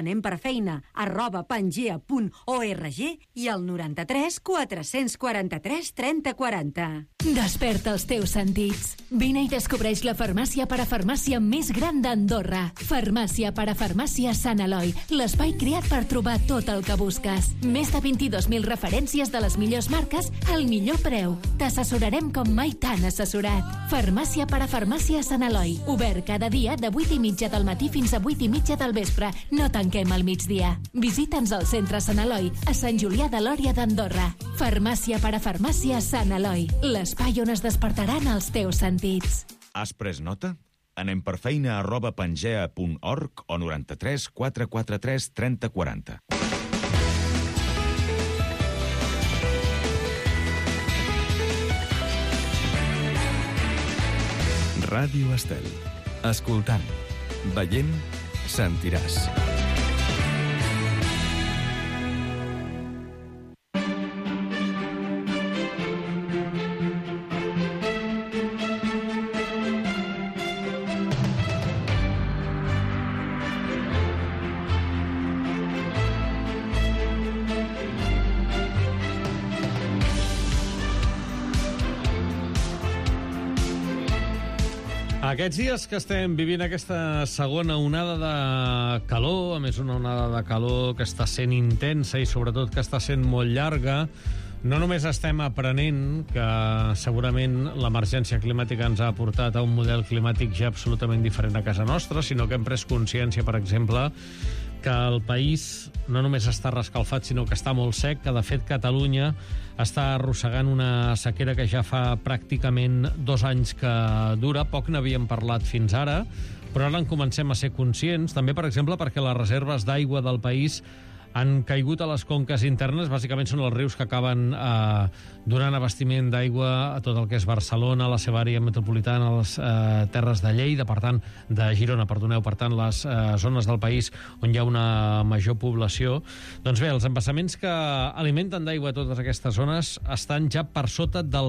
anemperfeina@pangea.org i al 93 443 30 40. Desperta els teus sentits. Vine i descobreix la farmàcia parafarmàcia més gran d'Andorra. Farmàcia parafarmàcia Sant Eloi, l'espai creat per trobar tot el que busques. Més de 22.000 referències de les millors marques al millor preu. T'assessorarem com mai t'han assessorat. Farmàcia parafarmàcia Sant Eloi. Obert cada dia de 8:30 del matí fins a 8:30 del vespre. No tanquem al migdia. Visita'ns al centre Sant Eloi, a Sant Julià de Lòria d'Andorra. Farmàcia parafarmàcia Sant Eloi. L'espai on es despertaran els teus sentits. Has pres nota? anemperfeina@pangea.org o 93 443 30 40. Ràdio Estel. Escoltant, veient, sentiràs. Aquests dies que estem vivint aquesta segona onada de calor, a més una onada de calor que està sent intensa i sobretot que està sent molt llarga, no només estem aprenent que segurament l'emergència climàtica ens ha portat a un model climàtic ja absolutament diferent a casa nostra, sinó que hem pres consciència, per exemple, que el país no només està rescalfat, sinó que està molt sec, que de fet Catalunya està arrossegant una sequera que ja fa pràcticament 2 anys que dura. Poc n'havíem parlat fins ara, però ara en comencem a ser conscients, també, per exemple, perquè les reserves d'aigua del país han caigut a les conques internes. Bàsicament són els rius que acaben donant abastiment d'aigua a tot el que és Barcelona, la seva àrea metropolitana, les terres de Lleida, per tant, de Girona, perdoneu, per tant, les zones del país on hi ha una major població. Doncs bé, els embassaments que alimenten d'aigua a totes aquestes zones estan ja per sota del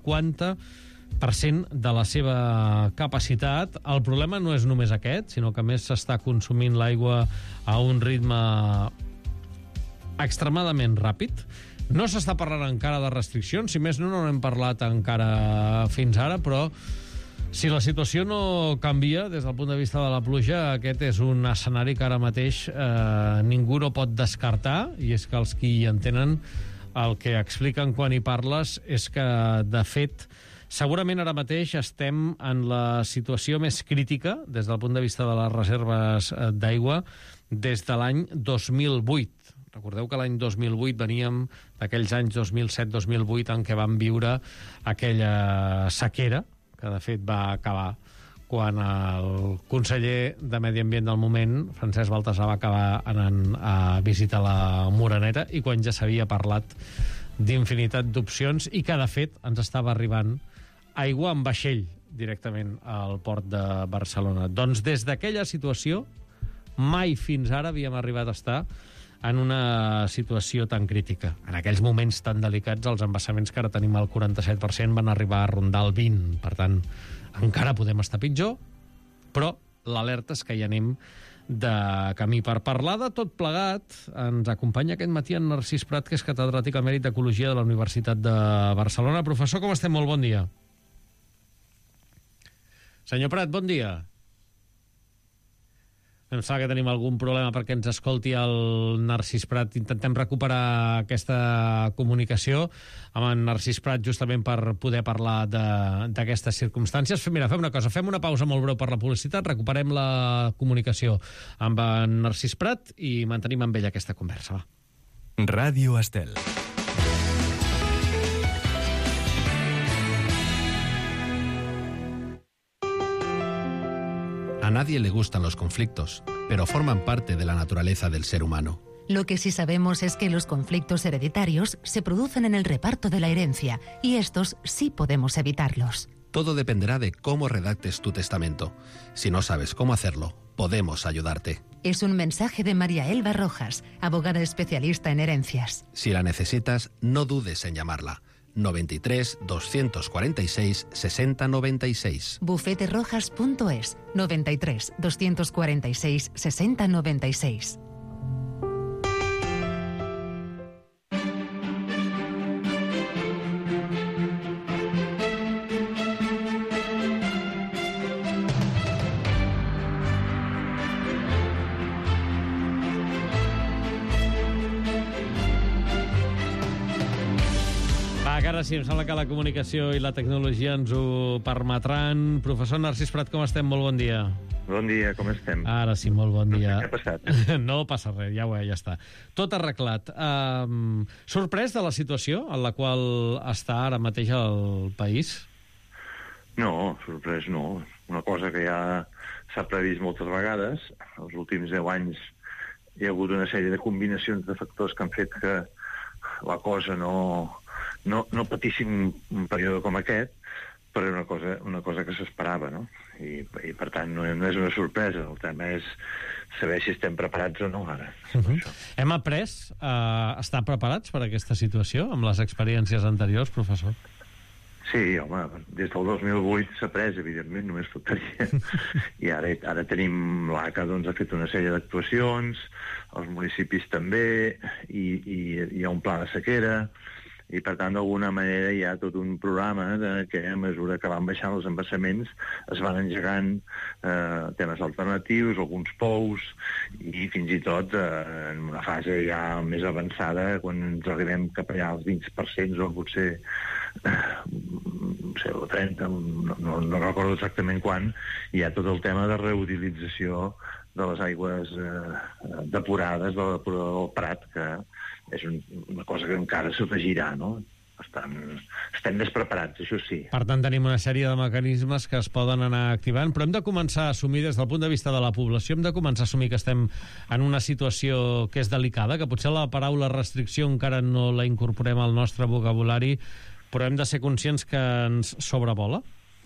50% de la seva capacitat. El problema no és només aquest, sinó que a més s'està consumint l'aigua a un ritme extremadament ràpid. No s'està parlant encara de restriccions, si més no n'hem parlat encara fins ara, però si la situació no canvia des del punt de vista de la pluja, aquest és un escenari que ara mateix ningú no pot descartar, i és que els que hi entenen el que expliquen quan hi parles és que, de fet, segurament ara mateix estem en la situació més crítica des del punt de vista de les reserves d'aigua des de l'any 2008. Recordeu que l'any 2008 veníem d'aquells anys 2007-2008 en què vam viure aquella sequera, que de fet va acabar quan el conseller de Medi Ambient del moment, Francesc Baltasar, va acabar anant a visitar la Moreneta i quan ja s'havia parlat d'infinitat d'opcions i que, de fet, ens estava arribant aigua en vaixell directament al port de Barcelona. Doncs des d'aquella situació mai fins ara havíem arribat a estar en una situació tan crítica. En aquells moments tan delicats, els embassaments que ara tenim al 47% van arribar a rondar el 20%. Per tant, encara podem estar pitjor, però l'alerta és que hi anem de camí. Per parlar de tot plegat, ens acompanya aquest matí en Narcís Prat, que és catedràtic emèrit d'Ecologia de la Universitat de Barcelona. Professor, com estem? Molt bon dia. Senyor Prat, bon dia. Em sembla que tenim algun problema perquè ens escolti el Narcís Prat. Intentem recuperar aquesta comunicació amb en Narcís Prat justament per poder parlar d'aquestes circumstàncies. Mira, fem una cosa, fem una pausa molt breu per la publicitat, recuperem la comunicació amb en Narcís Prat i mantenim amb ell aquesta conversa. Va. Ràdio Estel. A nadie le gustan los conflictos, pero forman parte de la naturaleza del ser humano. Lo que sí sabemos es que los conflictos hereditarios se producen en el reparto de la herencia, y estos sí podemos evitarlos. Todo dependerá de cómo redactes tu testamento. Si no sabes cómo hacerlo, podemos ayudarte. Es un mensaje de María Elba Rojas, abogada especialista en herencias. Si la necesitas, no dudes en llamarla. 93 246 60 96. Bufeterojas.es 93 246 60 96. Ara sí, em sembla que la comunicació i la tecnologia ens ho permetran. Professor Narcís Prat, com estem? Molt bon dia. Bon dia, com estem? Ara sí, molt bon dia. Què ha passat? No passa res, ja està. Tot arreglat. Sorprès de la situació en la qual està ara mateix el país? No, sorprès no. Una cosa que ja s'ha previst moltes vegades. Els últims 10 anys hi ha hagut una sèrie de combinacions de factors que han fet que la cosa no patissin un període com aquest, però era una cosa que s'esperava, no? I per tant no és una sorpresa, el tema és saber si estem preparats o no ara. Hem après a estar preparats per a aquesta situació amb les experiències anteriors, professor? Sí, home, des del 2008 s'ha pres, evidentment, només faltaria. I ara tenim l'ACA, doncs, ha fet una sèrie d'actuacions, els municipis també, i hi ha un pla de sequera, i per tant d'alguna manera hi ha tot un programa que a mesura que van baixant els embassaments es van engegant temes alternatius, alguns pous, i fins i tot en una fase ja més avançada, quan ens arribem cap allà als 20% o potser o 30, no recordo exactament quan, hi ha tot el tema de reutilització de les aigües depurades del depurador del Prat, que és una cosa que encara s'afegirà, no? Per tant, estem més preparats, això sí. Per tant, tenim una sèrie de mecanismes que es poden anar activant, però hem de començar a assumir, des del punt de vista de la població, hem de començar a assumir que estem en una situació que és delicada, que potser la paraula restricció encara no la incorporem al nostre vocabulari, però hem de ser conscients que ens sobrevola?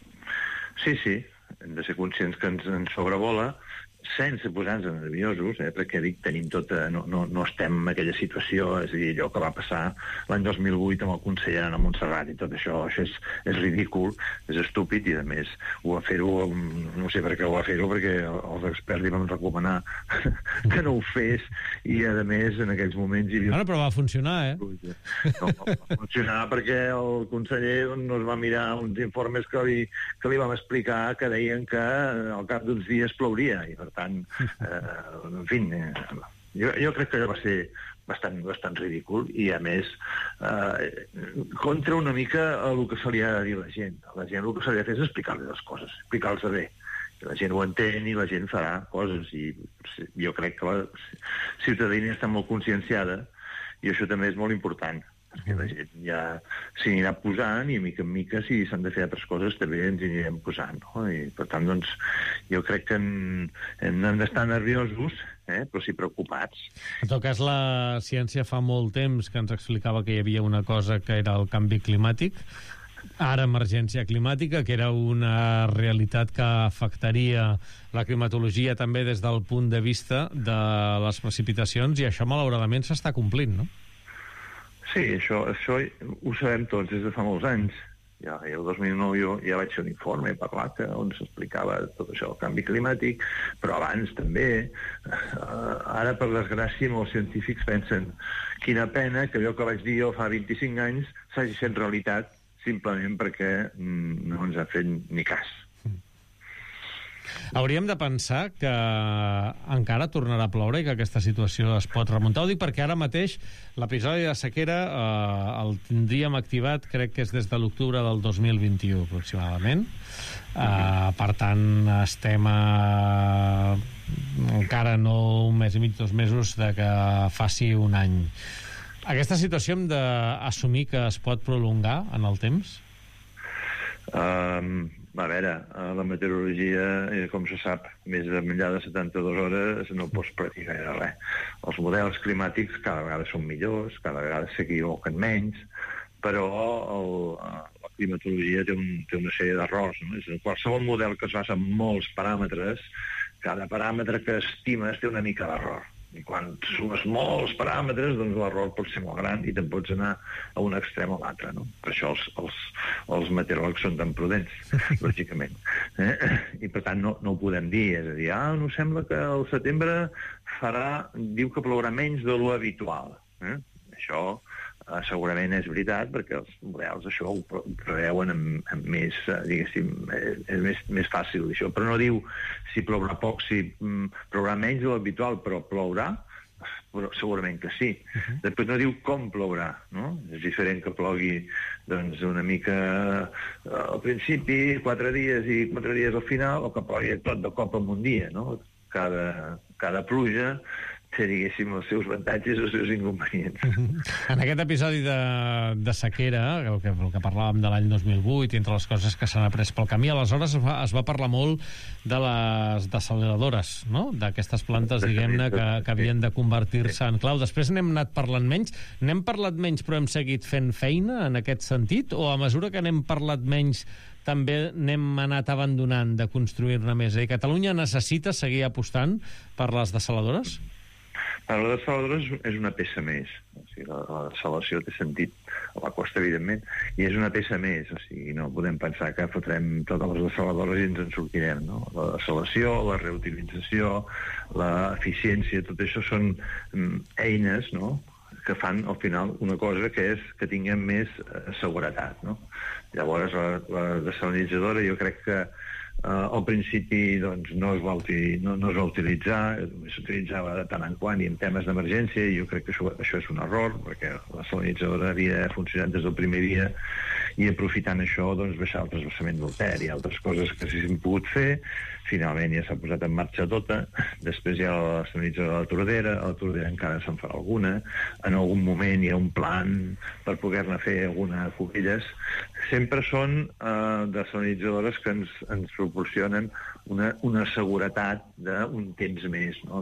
Sí, hem de ser conscients que ens sobrevola, sense posar-nos nerviosos, perquè dic, tenim no estem en aquella situació, és a dir, allò que va passar l'any 2008 amb el conseller Ana Montserrat i tot això és ridícul, és estúpid, i a més ho va fer-ho, no sé per què ho va fer-ho, perquè els experts li van recomanar que no ho fes, i a més en aquells moments hi havia... Bueno, però va funcionar, No, va funcionar perquè el conseller no es va mirar uns informes que li vam explicar que deien que al cap d'uns dies plouria, i per tant, en fi, jo crec que allò va ser bastant ridícul, i a més contra una mica el que se li ha de dir a la gent. A la gent el que se li ha de fer és explicar-li les coses, explicar-les bé. La gent ho entén i la gent farà coses, i jo crec que la ciutadania està molt conscienciada, i això també és molt important, perquè la gent ja s'hi anirà posant, i mica en mica, si s'han de fer altres coses, també ens hi anirem posant, no? I per tant, doncs, jo crec que hem d'estar nerviosos, però sí preocupats. En tot cas, la ciència fa molt temps que ens explicava que hi havia una cosa que era el canvi climàtic, ara emergència climàtica, que era una realitat que afectaria la climatologia també des del punt de vista de les precipitacions, i això malauradament s'està complint, no? Sí, això ho sabem tots des de fa molts anys. Ja el 2009 jo ja vaig fer un informe parlat on s'explicava tot això, el canvi climàtic, però abans també. Ara, per desgràcia, molts científics pensen quina pena que allò que vaig dir jo fa 25 anys s'hagi fet realitat simplement perquè no ens ha fet ni cas. Hauríem de pensar que encara tornarà a ploure i que aquesta situació es pot remuntar. Ho dic perquè ara mateix l'episodi de sequera el tindríem activat, crec que és des de l'octubre del 2021 aproximadament. Per tant, estem encara no un mes i mig, 2 mesos de que faci un any. Aquesta situació hem d'assumir que es pot prolongar en el temps? A veure, la meteorologia, com se sap, més enllà de 72 hores no pots practicar gaire res. Els models climàtics cada vegada són millors, cada vegada s'equivoquen menys, però la climatologia té una sèrie d'errors. No? És qualsevol model que es basa en molts paràmetres, cada paràmetre que estimes té una mica d'error. I quan sumes molts paràmetres, doncs l'error pot ser molt gran i te'n pots anar a un extrem o l'altre, no? Per això els meteoròlegs són tan prudents, lògicament. I per tant no ho podem dir, és a dir, no sembla que al setembre diu que plourà menys de lo habitual. Això segurament és veritat, perquè els models això ho preveuen amb més, diguéssim, és més fàcil això, però no diu si plourà poc, si plourà menys de l'habitual, però plourà, però segurament que sí. Després no diu com plourà, no? És diferent que plogui doncs una mica al principi, 4 dies i 4 dies al final, o que plogui tot de cop en un dia, no? Cada pluja té, diguéssim, els seus avantatges i els seus inconvenients. En aquest episodi de sequera, el que parlàvem de l'any 2008, entre les coses que s'han après pel camí, aleshores es va parlar molt de les dessaladores, no? D'aquestes plantes, diguem-ne, que havien de convertir-se en clau. Després n'hem anat parlant menys. N'hem parlat menys, però hem seguit fent feina en aquest sentit? O a mesura que n'hem parlat menys també n'hem anat abandonant de construir-ne més? És a dir, Catalunya necessita seguir apostant per les dessaladores? La dessaladora és una peça més. O sigui, la dessalació té sentit a la costa, evidentment, i és una peça més. O sigui, no podem pensar que fotrem totes les dessaladores i ens en sortirem, no? La dessalació, la reutilització, l'eficiència, tot això són eines, no?, que fan, al final, una cosa que és que tinguem més seguretat, no? Llavors, la dessalinitzadora, jo crec que al principi doncs, no es va utilitzar, només s'utilitzava de tant en quant i en temes d'emergència, i jo crec que això és un error, perquè la desalinitzadora havia funcionat des del primer dia, i aprofitant això, doncs, baixar el transvasament del Ter i altres coses que s'han pogut fer. Finalment ja s'ha posat en marxa tota. Després hi ha la desalinitzadora de la Tordera encara se'n farà alguna. En algun moment hi ha un plan per poder-ne fer algunes cubelles. Sempre són desalinitzadores que ens proporcionen una seguretat d'un temps més, no?,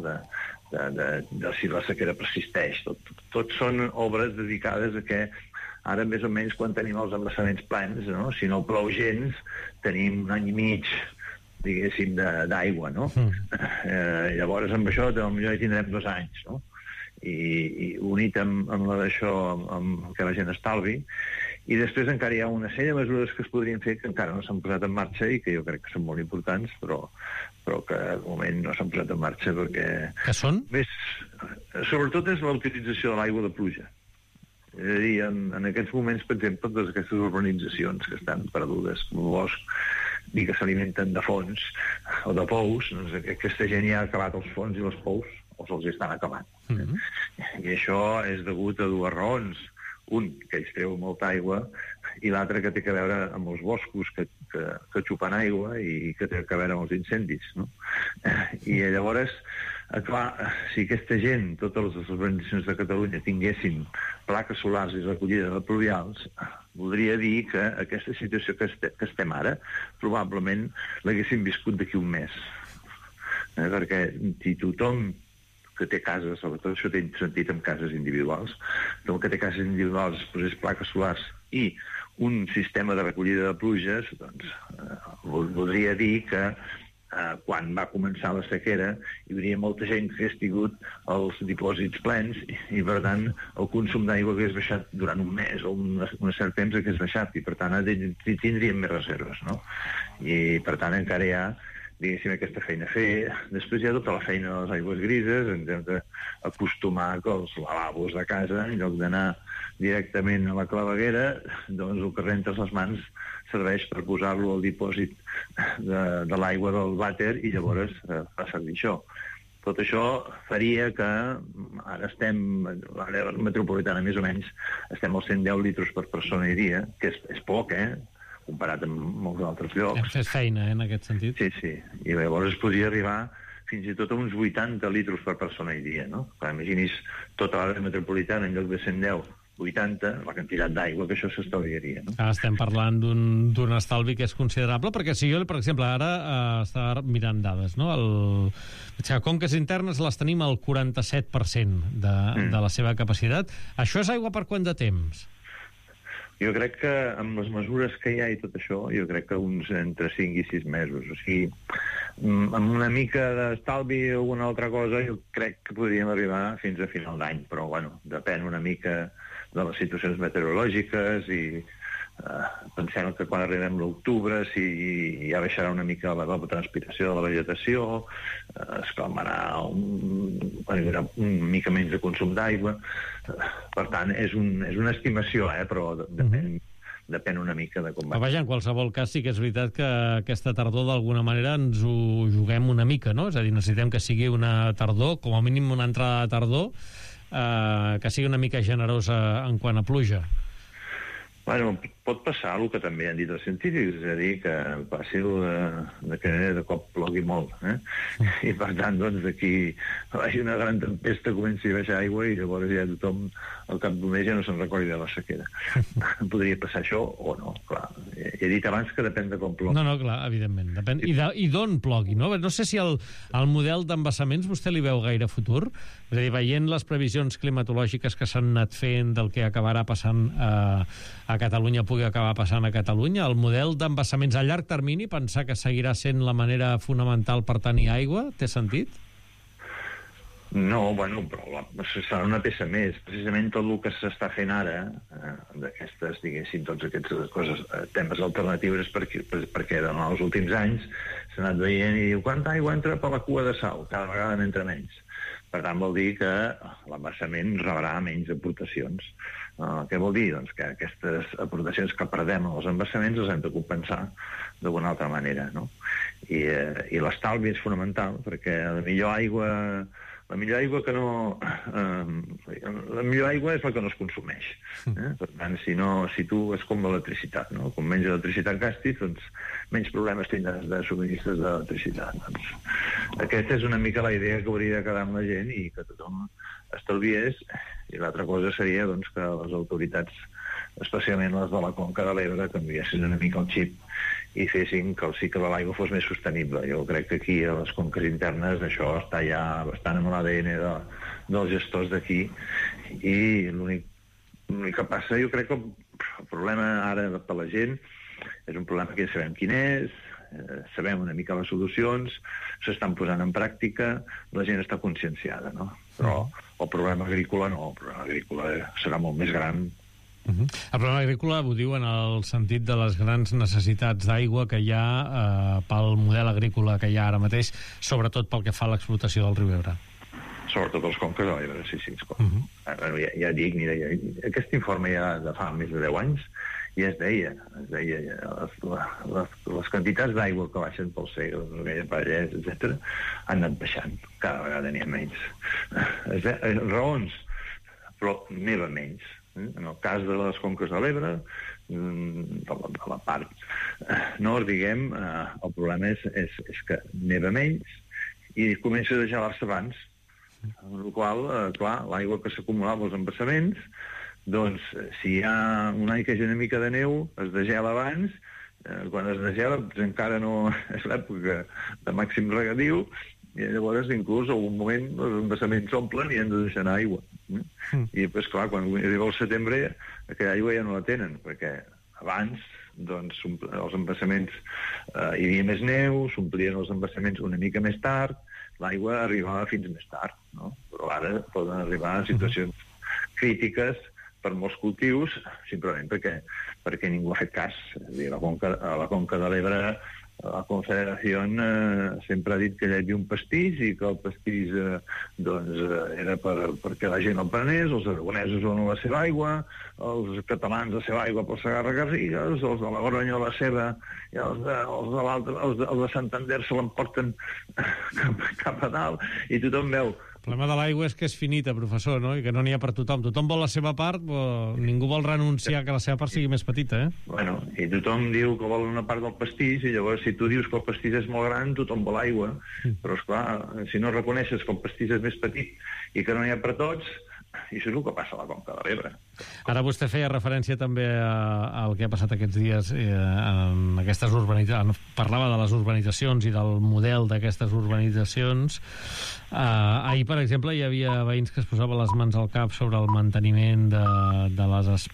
de si la sequera persisteix. Tot són obres dedicades a que ara, més o menys, quan tenim els embassaments plens, no?, si no plou gens, tenim un any i mig, diguéssim, d'aigua, no? Llavors, amb això, potser hi tindrem 2 anys, no? I unit amb això, amb que la gent estalvi. I després encara hi ha una sèrie de mesures que es podrien fer que encara no s'han posat en marxa i que jo crec que són molt importants, però que de moment no s'han posat en marxa perquè... Que són? Sobretot és la utilització de l'aigua de pluja. És a dir, en aquests moments, per exemple, totes aquestes urbanitzacions que estan perdudes com el bosc i que s'alimenten de fonts o de pous, doncs aquesta gent ja ha acabat els fons i les pous, o se'ls estan acabant. I això és degut a 2 raons. Un, que ells treuen molta aigua, i l'altre que té a veure amb els boscos que xupen aigua i que té a veure amb els incendis, no? I llavors, clar, si aquesta gent, totes les organitzacions de Catalunya, tinguessin plaques solars i recollida de pluvials, voldria dir que aquesta situació que estem ara probablement l'haguéssim viscut d'aquí un mes. Perquè si tothom que té cases, sobretot això té sentit amb cases individuals, tothom que té cases individuals es posés plaques solars i un sistema de recollida de pluges, doncs voldria dir que quan va començar la sequera hi hauria molta gent que hagués tingut els dipòsits plens i per tant el consum d'aigua hagués baixat durant un mes o un cert temps hagués baixat i per tant tindríem més reserves, no? I per tant encara hi ha diguéssim, aquesta feina a fer. Després hi ha tota la feina de les aigües grises, ens hem d'acostumar que els lavabos de casa, en lloc d'anar directament a la claveguera, doncs el que rentes les mans serveix per posar-lo al dipòsit de l'aigua del vàter i llavors fa servir això. Tot això faria que ara estem, a l'àrea metropolitana més o menys, estem als 110 litres per persona i dia, que és poc, comparat amb molts altres llocs. Hem fet feina, en aquest sentit. Sí. I llavors es podria arribar fins i tot a uns 80 litres per persona i dia, no? Clar, imaginis tota l'àrea metropolitana en lloc de 110, 80, la quantitat d'aigua que això s'estalviaria, no? Estem parlant d'un estalvi que és considerable, perquè si jo, per exemple, ara estava mirant dades, no? Conques internes les tenim al 47% de la seva capacitat. Això és aigua per quant de temps? Jo crec que amb les mesures que hi ha i tot això, jo crec que uns entre 5 i 6 mesos. O sigui, amb una mica d'estalvi o alguna altra cosa, jo crec que podríem arribar fins a final d'any, però, bueno, depèn una mica de les situacions meteorològiques i pensem que quan arribem a l'octubre si ja baixarà una mica la transpiració de la vegetació, es calmarà una mica menys de consum d'aigua. Per tant, és una estimació, però depèn una mica de com va. Però vaja, en qualsevol cas sí que és veritat que aquesta tardor d'alguna manera ens ho juguem una mica, no? És a dir, necessitem que sigui una tardor, com a mínim una entrada de tardor, que sigui una mica generosa en quant a pluja. Bueno, pot passar el que també han dit els científics, és a dir, que passi que de cop plogui molt, I per tant, doncs, d'aquí vagi una gran tempesta, comenci a baixar aigua i llavors ja tothom al cap d'un mes ja no se'n recordi de la sequera. Podria passar això o no, clar. He dit abans que depèn de com plogui. No, clar, evidentment. Depèn. I d'on plogui, no? No sé si el model d'embassaments vostè li veu gaire futur. És a dir, veient les previsions climatològiques que s'han anat fent del que acabarà passant a Catalunya pugui acabar passant a Catalunya, el model d'embassaments a llarg termini, pensar que seguirà sent la manera fonamental per tenir aigua, té sentit? No, bueno, però serà una peça més. Precisament tot el que s'està fent ara, d'aquestes, diguéssim, tots aquests coses, temes alternatius, és perquè en els últims anys s'ha anat veient i diu quanta aigua entra per la cua de Sau? Cada vegada n'entra menys. Per tant, vol dir que l'embassament rebrà menys aportacions. Què vol dir? Doncs que aquestes aportacions que perdem als embassaments les hem de compensar d'alguna altra manera, no? I l'estalvi és fonamental, perquè la millor aigua que no... la millor aigua és la que no es consumeix. Per tant, si tu és com l'electricitat, no? Com menys electricitat gastis, doncs menys problemes tindràs de subministres d'electricitat. Doncs aquesta és una mica la idea que hauria de quedar amb la gent i que tothom estalviés. I l'altra cosa seria doncs, que les autoritats, especialment les de la Conca de l'Ebre, canviessin una mica el xip i fessin que el cicle de l'aigua fos més sostenible. Jo crec que aquí, a les conques internes, això està ja bastant amb l'ADN dels gestors d'aquí i l'únic que passa, jo crec que el problema ara per la gent és un problema que ja sabem quin és, sabem una mica les solucions, s'estan posant en pràctica, la gent està conscienciada, no? Però el problema agrícola no, el problema agrícola serà molt més gran. El problema agrícola ho diu en el sentit de les grans necessitats d'aigua que hi ha pel model agrícola que hi ha ara mateix, sobretot pel que fa a l'explotació del riu Ebre. Sobretot els conques de l'Ebre, sí. Ja dic, mira, aquest informe ja de fa més de 10 anys i es deia les quantitats d'aigua que baixen pel Segre, Vallès, etc., han anat baixant, cada vegada n'hi ha menys. Raons, però neva menys. En el cas de les conques de l'Ebre, de la part nord, diguem, el problema és que neva menys i comença a gelar-se abans, amb la qual cosa, clar, l'aigua que s'acumulava als embassaments, doncs, si hi ha un any que hi ha una mica de neu, es degela abans, quan es degela encara no és l'època de màxim regadiu, i llavors inclús en algun moment els embassaments s'omplen i han de deixar anar aigua. I després, clar, quan arriba el setembre, aquella aigua ja no la tenen, perquè abans doncs, els embassaments hi havia més neu, s'omplien els embassaments una mica més tard, l'aigua arribava fins més tard, no? Però ara poden arribar a situacions crítiques per molts cultius, simplement perquè ningú ha fet cas. És a dir, a la Conca de l'Ebre la Confederació sempre ha dit que hi havia un pastís i que el pastís era perquè la gent el prenés, els aragonesos donen la seva aigua, els catalans la seva aigua pel Segarra-Garrigues, els de la Gronya la seva, i els de Santander se l'emporten cap a dalt, i tothom veu. El problema de l'aigua és que és finita, professor, no? I que no n'hi ha per tothom. Tothom vol la seva part, però ningú vol renunciar que la seva part sigui més petita, eh? Bueno, i tothom diu que vol una part del pastís, i llavors si tu dius que el pastís és molt gran, tothom vol aigua. Però, esclar, si no reconeixes que el pastís és més petit i que no n'hi ha per tots, i això és el que passa a la Conca de l'Ebre. Ara vostè feia referència també al que ha passat aquests dies en aquestes urbanitzacions. Parlava de les urbanitzacions i del model d'aquestes urbanitzacions. Ahir, per exemple, hi havia veïns que es posaven les mans al cap sobre el manteniment de les